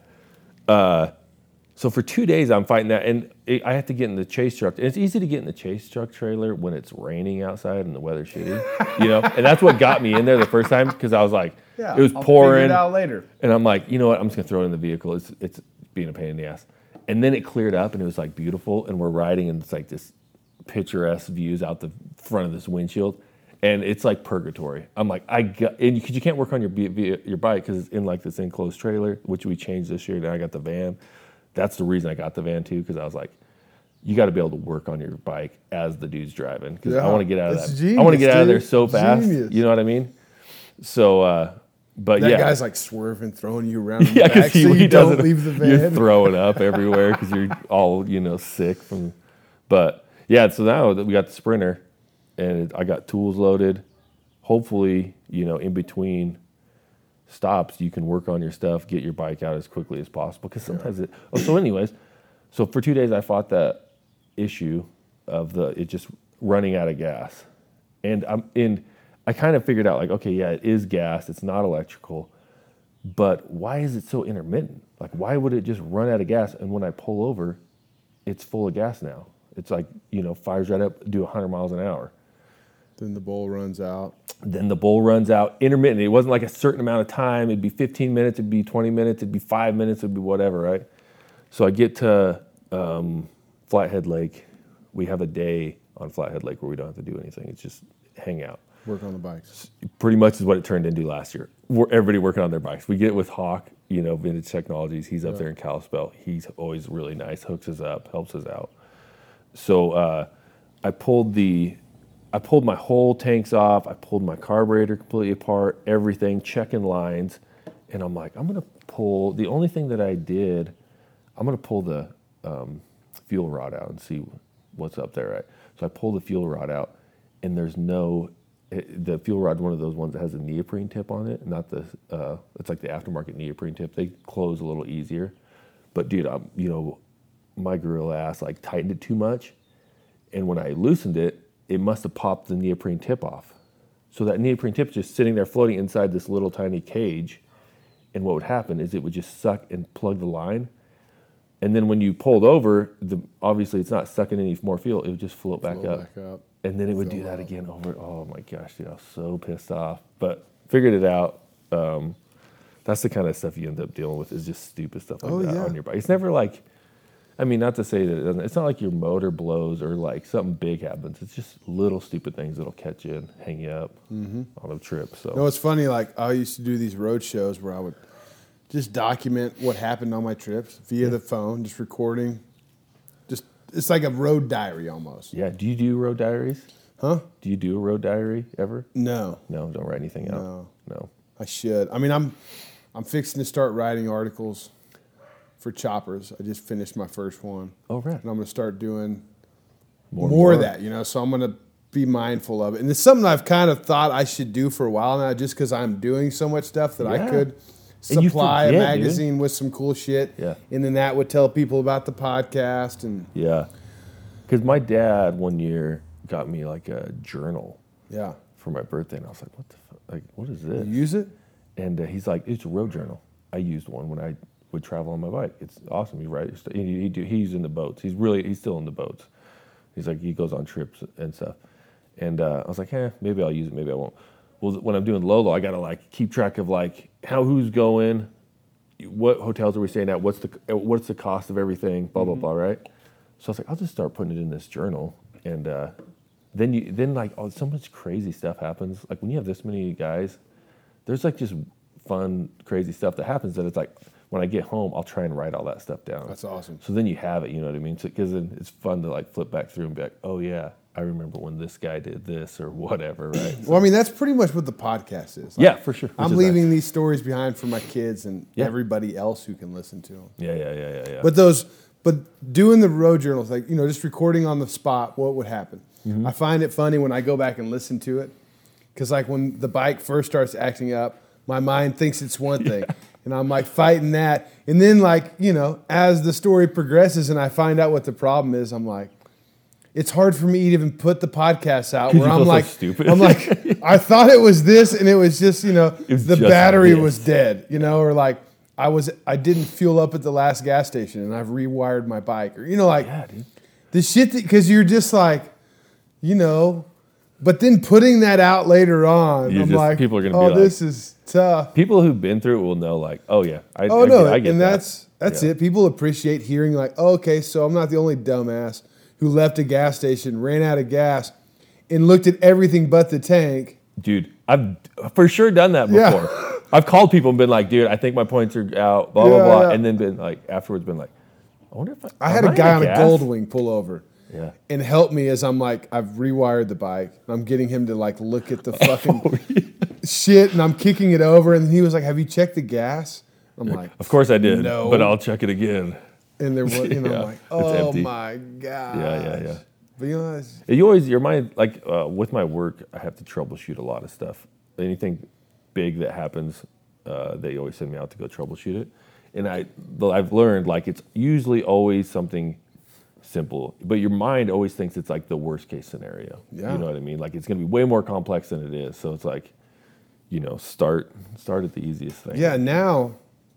So for 2 days I'm fighting that, and I have to get in the chase truck. And it's easy to get in the chase truck trailer when it's raining outside and the weather's shitty, And that's what got me in there the first time because I was like, Yeah, it was I'll pouring. figure it out later. And I'm like, you know what? I'm just gonna throw it in the vehicle. It's being a pain in the ass. And then it cleared up and it was like beautiful, and we're riding and it's like this picturesque views out the front of this windshield, and it's like purgatory. I'm like, because you can't work on your bike because it's in like this enclosed trailer, which we changed this year. Now I got the van. That's the reason I got the van too, because I was like, you got to be able to work on your bike as the dude's driving, because I want to get out of that. Genius, I want to get out of there dude. so fast. Genius. You know what I mean? So, but That yeah, guy's like swerving, throwing you around in the yeah, back because so he you don't doesn't. leave the van. You're throwing up everywhere because you're all sick from. But yeah, so now that we got the Sprinter, and I got tools loaded, hopefully in between stops you can work on your stuff, get your bike out as quickly as possible. Because sometimes so for 2 days I fought that issue of it just running out of gas, and I kind of figured out like, okay, yeah, it is gas, it's not electrical, but why is it so intermittent? Like, why would it just run out of gas? And when I pull over, it's full of gas now. It's like, fires right up, do 100 miles an hour. Then the bowl runs out. Then the bowl runs out. Intermittent. It wasn't like a certain amount of time. It'd be 15 minutes, it'd be 20 minutes, it'd be 5 minutes, it'd be whatever, right? So I get to Flathead Lake. We have a day on Flathead Lake where we don't have to do anything. It's just hang out. Work on the bikes. Pretty much is what it turned into last year. Everybody working on their bikes. We get with Hawk, Vintage Technologies. He's up there in Kalispell. He's always really nice, hooks us up, helps us out. So I pulled my whole tanks off. I pulled my carburetor completely apart, everything, checking lines. And I'm like, the only thing that I did, I'm going to pull the fuel rod out and see what's up there, right? So I pull the fuel rod out, and the fuel rod's one of those ones that has a neoprene tip on it, not it's like the aftermarket neoprene tip. They close a little easier. But dude, my gorilla ass like tightened it too much. And when I loosened it, it must have popped the neoprene tip off. So that neoprene tip is just sitting there floating inside this little tiny cage. And what would happen is it would just suck and plug the line. And then when you pulled over, obviously it's not sucking any more fuel. It would just float back up. And then it would do that again over. Oh my gosh, dude, I was so pissed off. But figured it out. That's the kind of stuff you end up dealing with, is just stupid stuff like that on your bike. It's never like, I mean, not to say that it doesn't. It's not like your motor blows or like something big happens. It's just little stupid things that'll catch you and hang you up on a trip. So No, it's funny. Like I used to do these road shows where I would just document what happened on my trips via the phone, just recording. Just it's like a road diary almost. yeah, do you do road diaries? Huh? Do you do a road diary ever? No, No, don't write anything out. No. No. I should. I mean, I'm fixing to start writing articles for choppers. I just finished my first one. Oh, right. And I'm going to start doing More more of that, So I'm going to be mindful of it. And it's something I've kind of thought I should do for a while now, just because I'm doing so much stuff that I Yeah. could And you supply a forget, dude. magazine with some cool shit. Yeah. And then that would tell people about the podcast. And Yeah. Because my dad one year got me like a journal yeah. for my birthday, and I was like, "What the fuck? Like, what is this?" You use it? And he's like, "It's a road journal." I used one when I would travel on my bike. It's awesome. You write. He's in the boats. He's still in the boats. He's like, he goes on trips and stuff. And I was like, maybe I'll use it, maybe I won't. Well, when I'm doing Lolo, I gotta like keep track of like who's going, what hotels are we staying at, what's the cost of everything, blah blah blah, right? So I was like, I'll just start putting it in this journal, and then like so much crazy stuff happens. Like when you have this many guys, there's like just fun, crazy stuff that happens that it's like when I get home, I'll try and write all that stuff down. That's awesome. So then you have it, you know what I mean? Because then it's fun to like flip back through and be like, oh yeah, I remember when this guy did this or whatever, right? Well, I mean, that's pretty much what the podcast is. Like, Yeah, for sure. I'm Which is leaving nice. these stories behind for my kids and Yeah. everybody else who can listen to them. Yeah. But doing the road journals, like, just recording on the spot, what would happen? Mm-hmm. I find it funny when I go back and listen to it. Because, like, when the bike first starts acting up, my mind thinks it's one thing. And I'm, like, fighting that. And then, like, as the story progresses and I find out what the problem is, I'm like, it's hard for me to even put the podcast out 'Cause where you I'm feel so like, stupid. I'm like, I thought it was this, and it was just, the just battery this. was dead, or like I didn't fuel up at the last gas station, and I've rewired my bike, or Yeah, dude. the shit because you're just like, but then putting that out later on, I'm like, people are gonna be oh, like- this is tough. People who've been through it will know, like, oh yeah, I get And that. that's Yeah. it. People appreciate hearing like, oh, okay, so I'm not the only dumbass who left a gas station, ran out of gas, and looked at everything but the tank. Dude, I've for sure done that Yeah. before. I've called people and been like, dude, I think my points are out, blah, Yeah, blah, blah. yeah. And then been like, afterwards been like, I wonder if I had am a guy out on of a gas? Goldwing pull over Yeah. and help me as I'm like, I've rewired the bike. And I'm getting him to like look at the fucking shit, and I'm kicking it over. And he was like, have you checked the gas? I'm like, Of course I did, No. but I'll check it again. and there was, I'm Yeah, like, it's oh empty. my God. Yeah. But it's, Your mind, like with my work, I have to troubleshoot a lot of stuff. Anything big that happens, they always send me out to go troubleshoot it. And I've learned like it's usually always something simple, but your mind always thinks it's like the worst case scenario. Yeah. You know what I mean? Like it's going to be way more complex than it is. So it's like, start at the easiest thing. yeah, now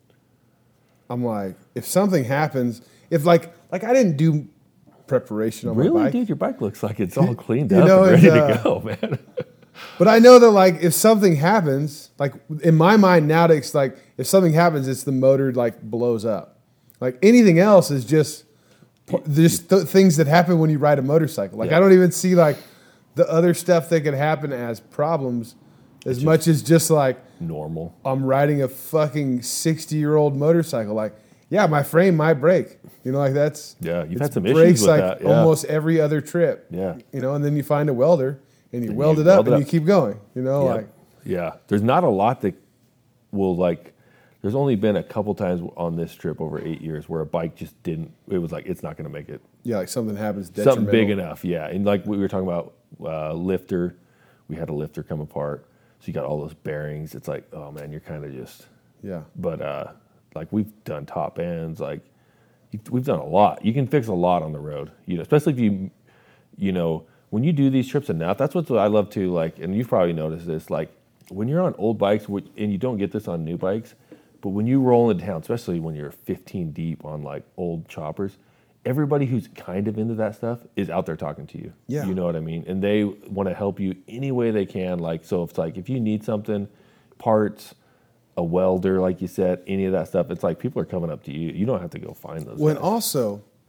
I'm like, if something happens, if like I didn't do preparation on my Really, bike. dude, your bike looks like it's all cleaned You up know, and ready it's, to go, man. But I know that like if something happens, like in my mind now, it's like if something happens, it's the motor like blows up. Like anything else is just things that happen when you ride a motorcycle. Like Yeah. I don't even see like the other stuff that could happen as problems as much as just like Normal. I'm riding a fucking 60-year-old motorcycle. Like, yeah, my frame might break. Like that's Yeah, you've it had some breaks issues with like that. Yeah. almost every other trip. Yeah. And then you find a welder and you Then weld you it up weld it and up. you keep going. Like Yeah, there's not a lot that will like. There's only been a couple times on this trip over 8 years where a bike just didn't. It was like it's not going to make it. yeah, like something happens Something big detrimental. enough, yeah. And like we were talking about lifter, we had a lifter come apart, so you got all those bearings. It's like, oh man, you're kind of just. Yeah. But like we've done top ends, like we've done a lot. You can fix a lot on the road, especially if when you do these trips enough. That's what I love too. Like, and you've probably noticed this, like when you're on old bikes, and you don't get this on new bikes, but when you roll into town, especially when you're 15 deep on like old choppers, everybody who's kind of into that stuff is out there talking to you. Yeah. You know what I mean? And they want to help you any way they can. Like, so it's like if you need something, parts, a welder, like you said, any of that stuff, it's like people are coming up to you. You don't have to go find those. When guys. also,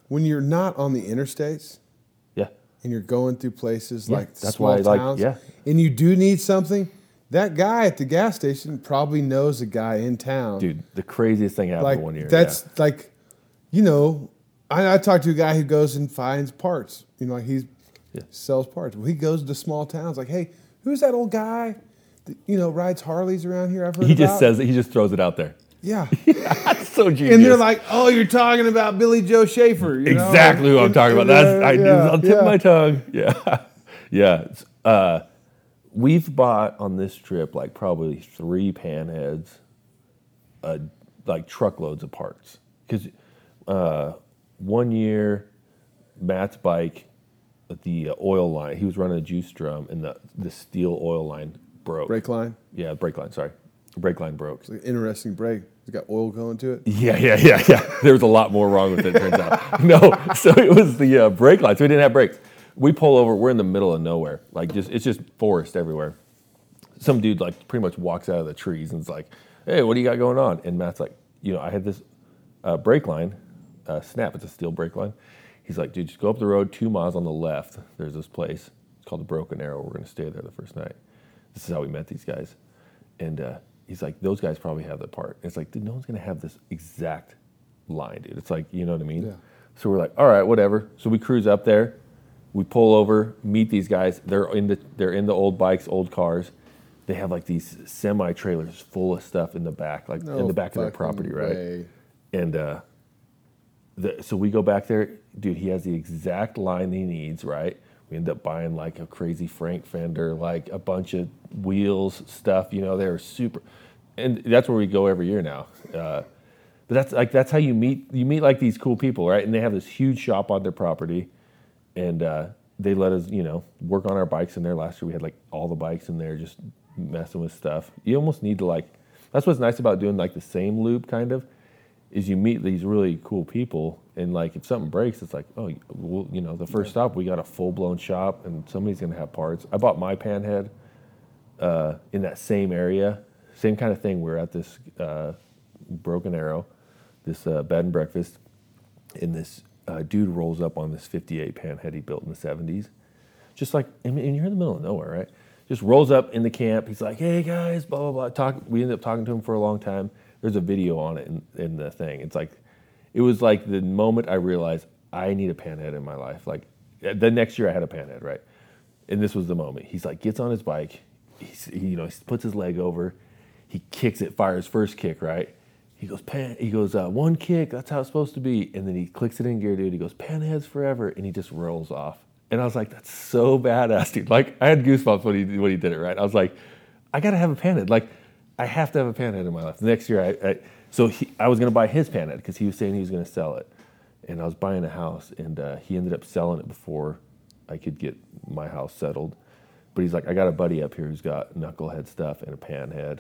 when you're not on the interstates Yeah. and you're going through places Yeah, like that's small why I like- towns, yeah. and you do need something, that guy at the gas station probably knows a guy in town. Dude, the craziest thing happened like one year. that's like, you know, I talked to a guy who goes and finds parts. You know, like he sells parts. Well, he goes to small towns. Like, hey, who's that old guy that, you know, rides Harleys around here? I've heard He about. just says it. He just throws it out there. Yeah. That's so genius. And they're like, oh, you're talking about Billy Joe Schaefer. You know? exactly who I'm talking about. That's I'll tip my tongue. Yeah, yeah. We've bought on this trip like probably 3 panheads, like truckloads of parts. Because one year, Matt's bike, the oil line, he was running a juice drum, and the steel oil line broke. Brake line. Yeah, brake line. Sorry, brake line broke. It's an interesting brake. It's got oil going to it. Yeah. There was a lot more wrong with it, turns out. No, so it was the brake line. So we didn't have brakes. We pull over. We're in the middle of nowhere. Like, it's just forest everywhere. Some dude, like, pretty much walks out of the trees and is like, hey, what do you got going on? And Matt's like, you know, I had this brake line, Snap. It's a steel brake line. He's like, dude, just go up the road 2 miles on the left. There's this place. It's called the Broken Arrow. We're going to stay there the first night. This is how we met these guys. And he's like, those guys probably have the part. And it's like, dude, no one's going to have this exact line, dude. It's like, you know what I mean? Yeah. So we're like, all right, whatever. So we cruise up there. We pull over, meet these guys. They're in the old bikes, old cars. They have like these semi-trailers full of stuff in the back, like in the back of their property, right? And so we go back there. Dude, he has the exact line he needs, right? We end up buying like a crazy Frank fender, like a bunch of wheels, stuff. You know, they're super, and that's where we go every year now. But that's how you meet like these cool people, right? And they have this huge shop on their property, and they let us, you know, work on our bikes in there. Last year we had like all the bikes in there, just messing with stuff. You almost need to like. That's what's nice about doing like the same loop, kind of, is you meet these really cool people, and like if something breaks, it's like, oh, well, you know, the first stop we got a full blown shop, and somebody's gonna have parts. I bought my panhead in that same area, same kind of thing. We're at this Broken Arrow, this bed and breakfast, and this dude rolls up on this 58 panhead he built in the 70s, just like, and you're in the middle of nowhere, right? Just rolls up in the camp. He's like, hey guys, blah blah blah. We ended up talking to him for a long time. There's a video on it in the thing. It's like, it was like the moment I realized I need a panhead in my life. Like the next year I had a panhead, right? And this was the moment. He's like, gets on his bike, he puts his leg over, he kicks it, fires first kick, right? He goes, one kick, that's how it's supposed to be. And then he clicks it in gear, dude. He goes, panheads forever, and he just rolls off. And I was like, that's so badass, dude. Like, I had goosebumps when he did it, right? I was like, I gotta have a panhead. Like, I have to have a panhead in my life. The next year, I was gonna buy his panhead because he was saying he was gonna sell it. And I was buying a house, and he ended up selling it before I could get my house settled. But he's like, I got a buddy up here who's got knucklehead stuff and a panhead.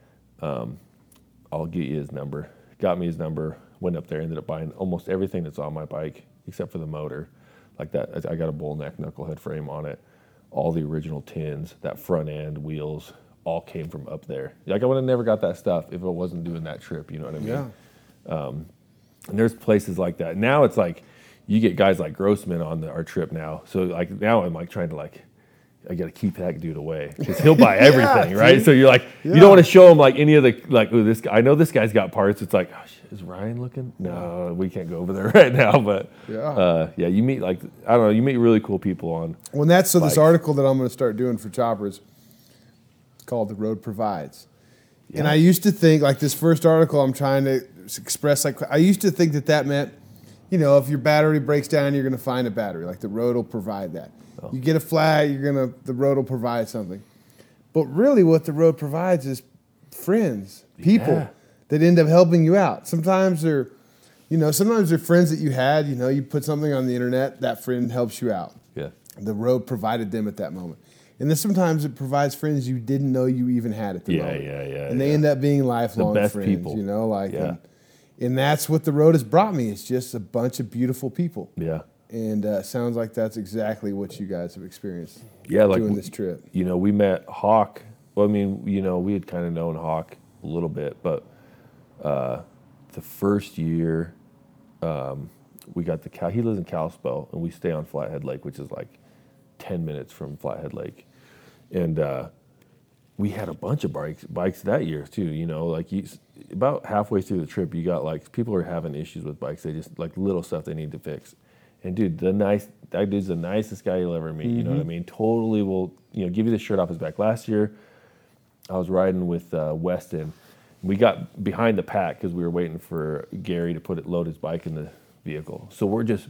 I'll get you his number. Got me his number, went up there, ended up buying almost everything that's on my bike except for the motor. Like that, I got a bull neck knucklehead frame on it. All the original tins, that front end, wheels, all came from up there. Like, I would have never got that stuff if I wasn't doing that trip, you know what I mean? Yeah. And there's places like that. Now it's like, you get guys like Grossman on our trip now. So like now I'm like trying to like, I got to keep that dude away because he'll buy everything, right? So you're like, you don't want to show him like any of the, like, oh, this guy, I know this guy's got parts. It's like, oh, shit, is Ryan looking? No, we can't go over there right now. But you meet like, I don't know, you meet really cool people on. Well, that's so bikes. This article that I'm going to start doing for choppers, it's called The Road Provides. Yeah. And I used to think, like this first article I'm trying to express, like I used to think that meant, you know, if your battery breaks down, you're going to find a battery. Like the road will provide that. Oh. You get a flat, the road will provide something. But really what the road provides is friends, people that end up helping you out. Sometimes they're friends that you had, you know, you put something on the internet, that friend helps you out. Yeah. The road provided them at that moment. And then sometimes it provides friends you didn't know you even had at the moment. And they end up being lifelong the best friends, people. You know, like, and that's what the road has brought me. It's just a bunch of beautiful people. Yeah. And sounds like that's exactly what you guys have experienced doing this trip. You know, we met Hawk. Well, I mean, you know, we had kind of known Hawk a little bit, but the first year we got he lives in Kalispell, and we stay on Flathead Lake, which is like 10 minutes from Flathead Lake. And we had a bunch of bikes that year too. You know, like about halfway through the trip, you got like people are having issues with bikes. They just like little stuff they need to fix. And dude, that dude's the nicest guy you'll ever meet. You know what I mean? Totally will, give you the shirt off his back. Last year, I was riding with Weston. We got behind the pack because we were waiting for Gary to load his bike in the vehicle. So we're just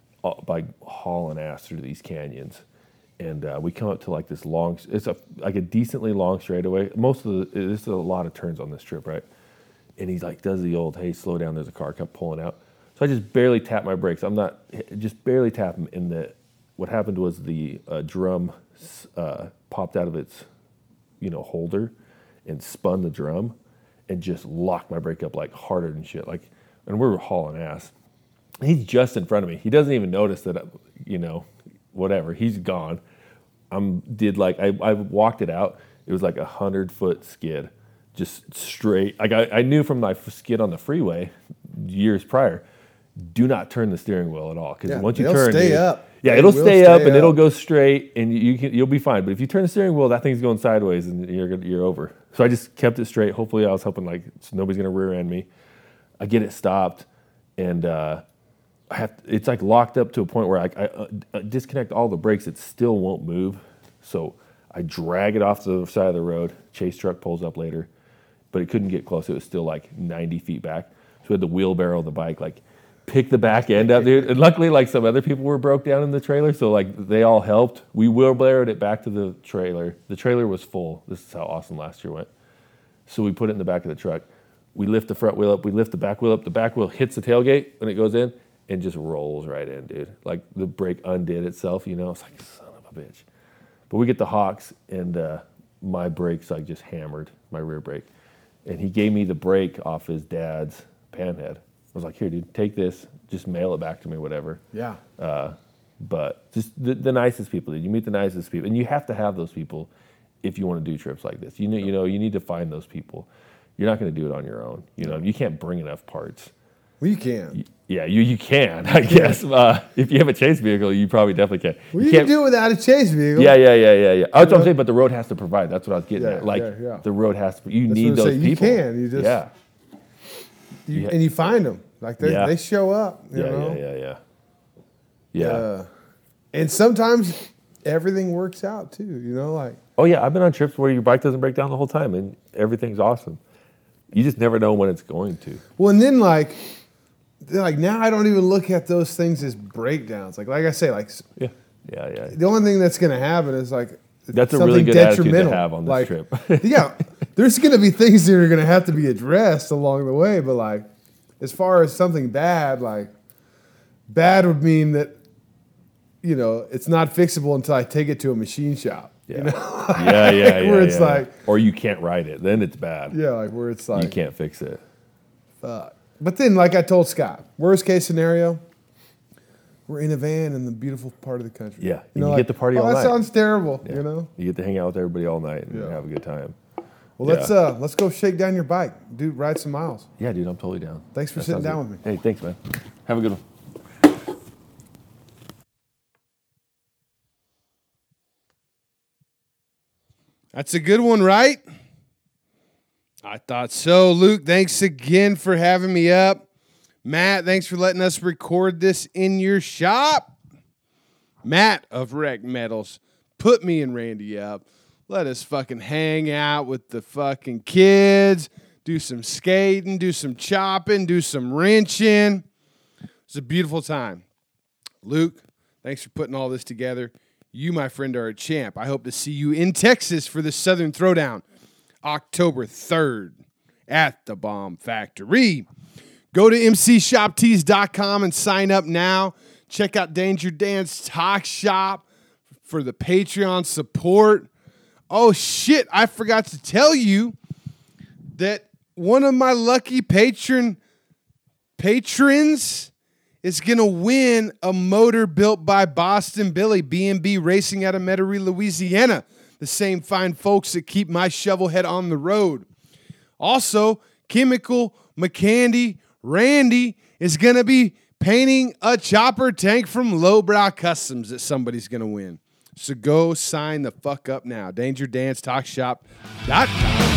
hauling ass through these canyons. And we come up to like this long, it's like a decently long straightaway. There's a lot of turns on this trip, right? And he's like, does the old, hey, slow down, there's a car kept pulling out. So I just barely tap my brakes. Just barely tap them. And what happened was the drum popped out of its, holder and spun the drum and just locked my brake up like harder than shit. Like, and we were hauling ass. He's just in front of me. He doesn't even notice that, whatever. He's gone. I walked it out. It was like 100-foot skid, just straight. Like I knew from my skid on the freeway years prior, do not turn the steering wheel at all, because once you turn, stay up. Yeah, it'll stay up and it'll go straight, and you'll be fine. But if you turn the steering wheel, that thing's going sideways, and you're over. So I just kept it straight. Hopefully, I was hoping like nobody's gonna rear end me. I get it stopped, and it's like locked up to a point where I disconnect all the brakes. It still won't move. So I drag it off to the side of the road. Chase truck pulls up later, but it couldn't get close. It was still like 90 feet back. So we had the wheelbarrow of the bike, like pick the back end up, dude. And luckily, like some other people were broke down in the trailer, so like they all helped. We wheelbarrowed it back to the trailer. The trailer was full. This is how awesome last year went. So we put it in the back of the truck. We lift the front wheel up. We lift the back wheel up. The back wheel hits the tailgate when it goes in and just rolls right in, dude. Like the brake undid itself, It's like, son of a bitch. But we get the Hawks, and my brake's like just hammered, my rear brake. And he gave me the brake off his dad's panhead. I was like, here, dude, take this. Just mail it back to me, whatever. Yeah. But just the nicest people, dude. You meet the nicest people. And you have to have those people if you want to do trips like this. You need to find those people. You're not going to do it on your own. You can't bring enough parts. Well, you can. Yeah, you can, I guess. If you have a chase vehicle, you probably definitely can. Well, you can do it without a chase vehicle. Yeah. That's what I'm saying, but the road has to provide. That's what I was getting at. Like, the road has to, you need those people. You can. You just, and you find them. Like, they show up, you know? Yeah. And sometimes everything works out, too, like. Oh, yeah, I've been on trips where your bike doesn't break down the whole time, and everything's awesome. You just never know when it's going to. Well, and then, like now I don't even look at those things as breakdowns. Like I say, like yeah. The only thing that's going to happen is like that's a really good attitude to have on this trip. Yeah, there's going to be things that are going to have to be addressed along the way. But like, as far as something bad, like bad would mean that it's not fixable until I take it to a machine shop. Yeah. Where it's like, or you can't ride it, then it's bad. Yeah, like where it's like you can't fix it. Fuck. But then, like I told Scott, worst case scenario, we're in a van in the beautiful part of the country. Yeah, you get to party all night. That sounds terrible. Yeah. You get to hang out with everybody all night and have a good time. Well, let's go shake down your bike, dude. Ride some miles. Yeah, dude, I'm totally down. Thanks for sitting down with me. Hey, thanks, man. Have a good one. That's a good one, right? I thought so. Luke, thanks again for having me up. Matt, thanks for letting us record this in your shop. Matt of Wreck Metals, put me and Randy up. Let us fucking hang out with the fucking kids, do some skating, do some chopping, do some wrenching. It's a beautiful time. Luke, thanks for putting all this together. You, my friend, are a champ. I hope to see you in Texas for the Southern Throwdown, October 3rd at the Bomb Factory. Go to mcshoptees.com and sign up now. Check out Danger Dan's Talk Shop for the Patreon support. Oh, shit, I forgot to tell you that one of my lucky patrons is going to win a motor built by Boston Billy, B&B Racing out of Metairie, Louisiana, the same fine folks that keep my shovel head on the road. Also, Chemical, McCandy, Randy, is going to be painting a chopper tank from Lowbrow Customs that somebody's going to win. So go sign the fuck up now. DangerDanceTalkShop.com.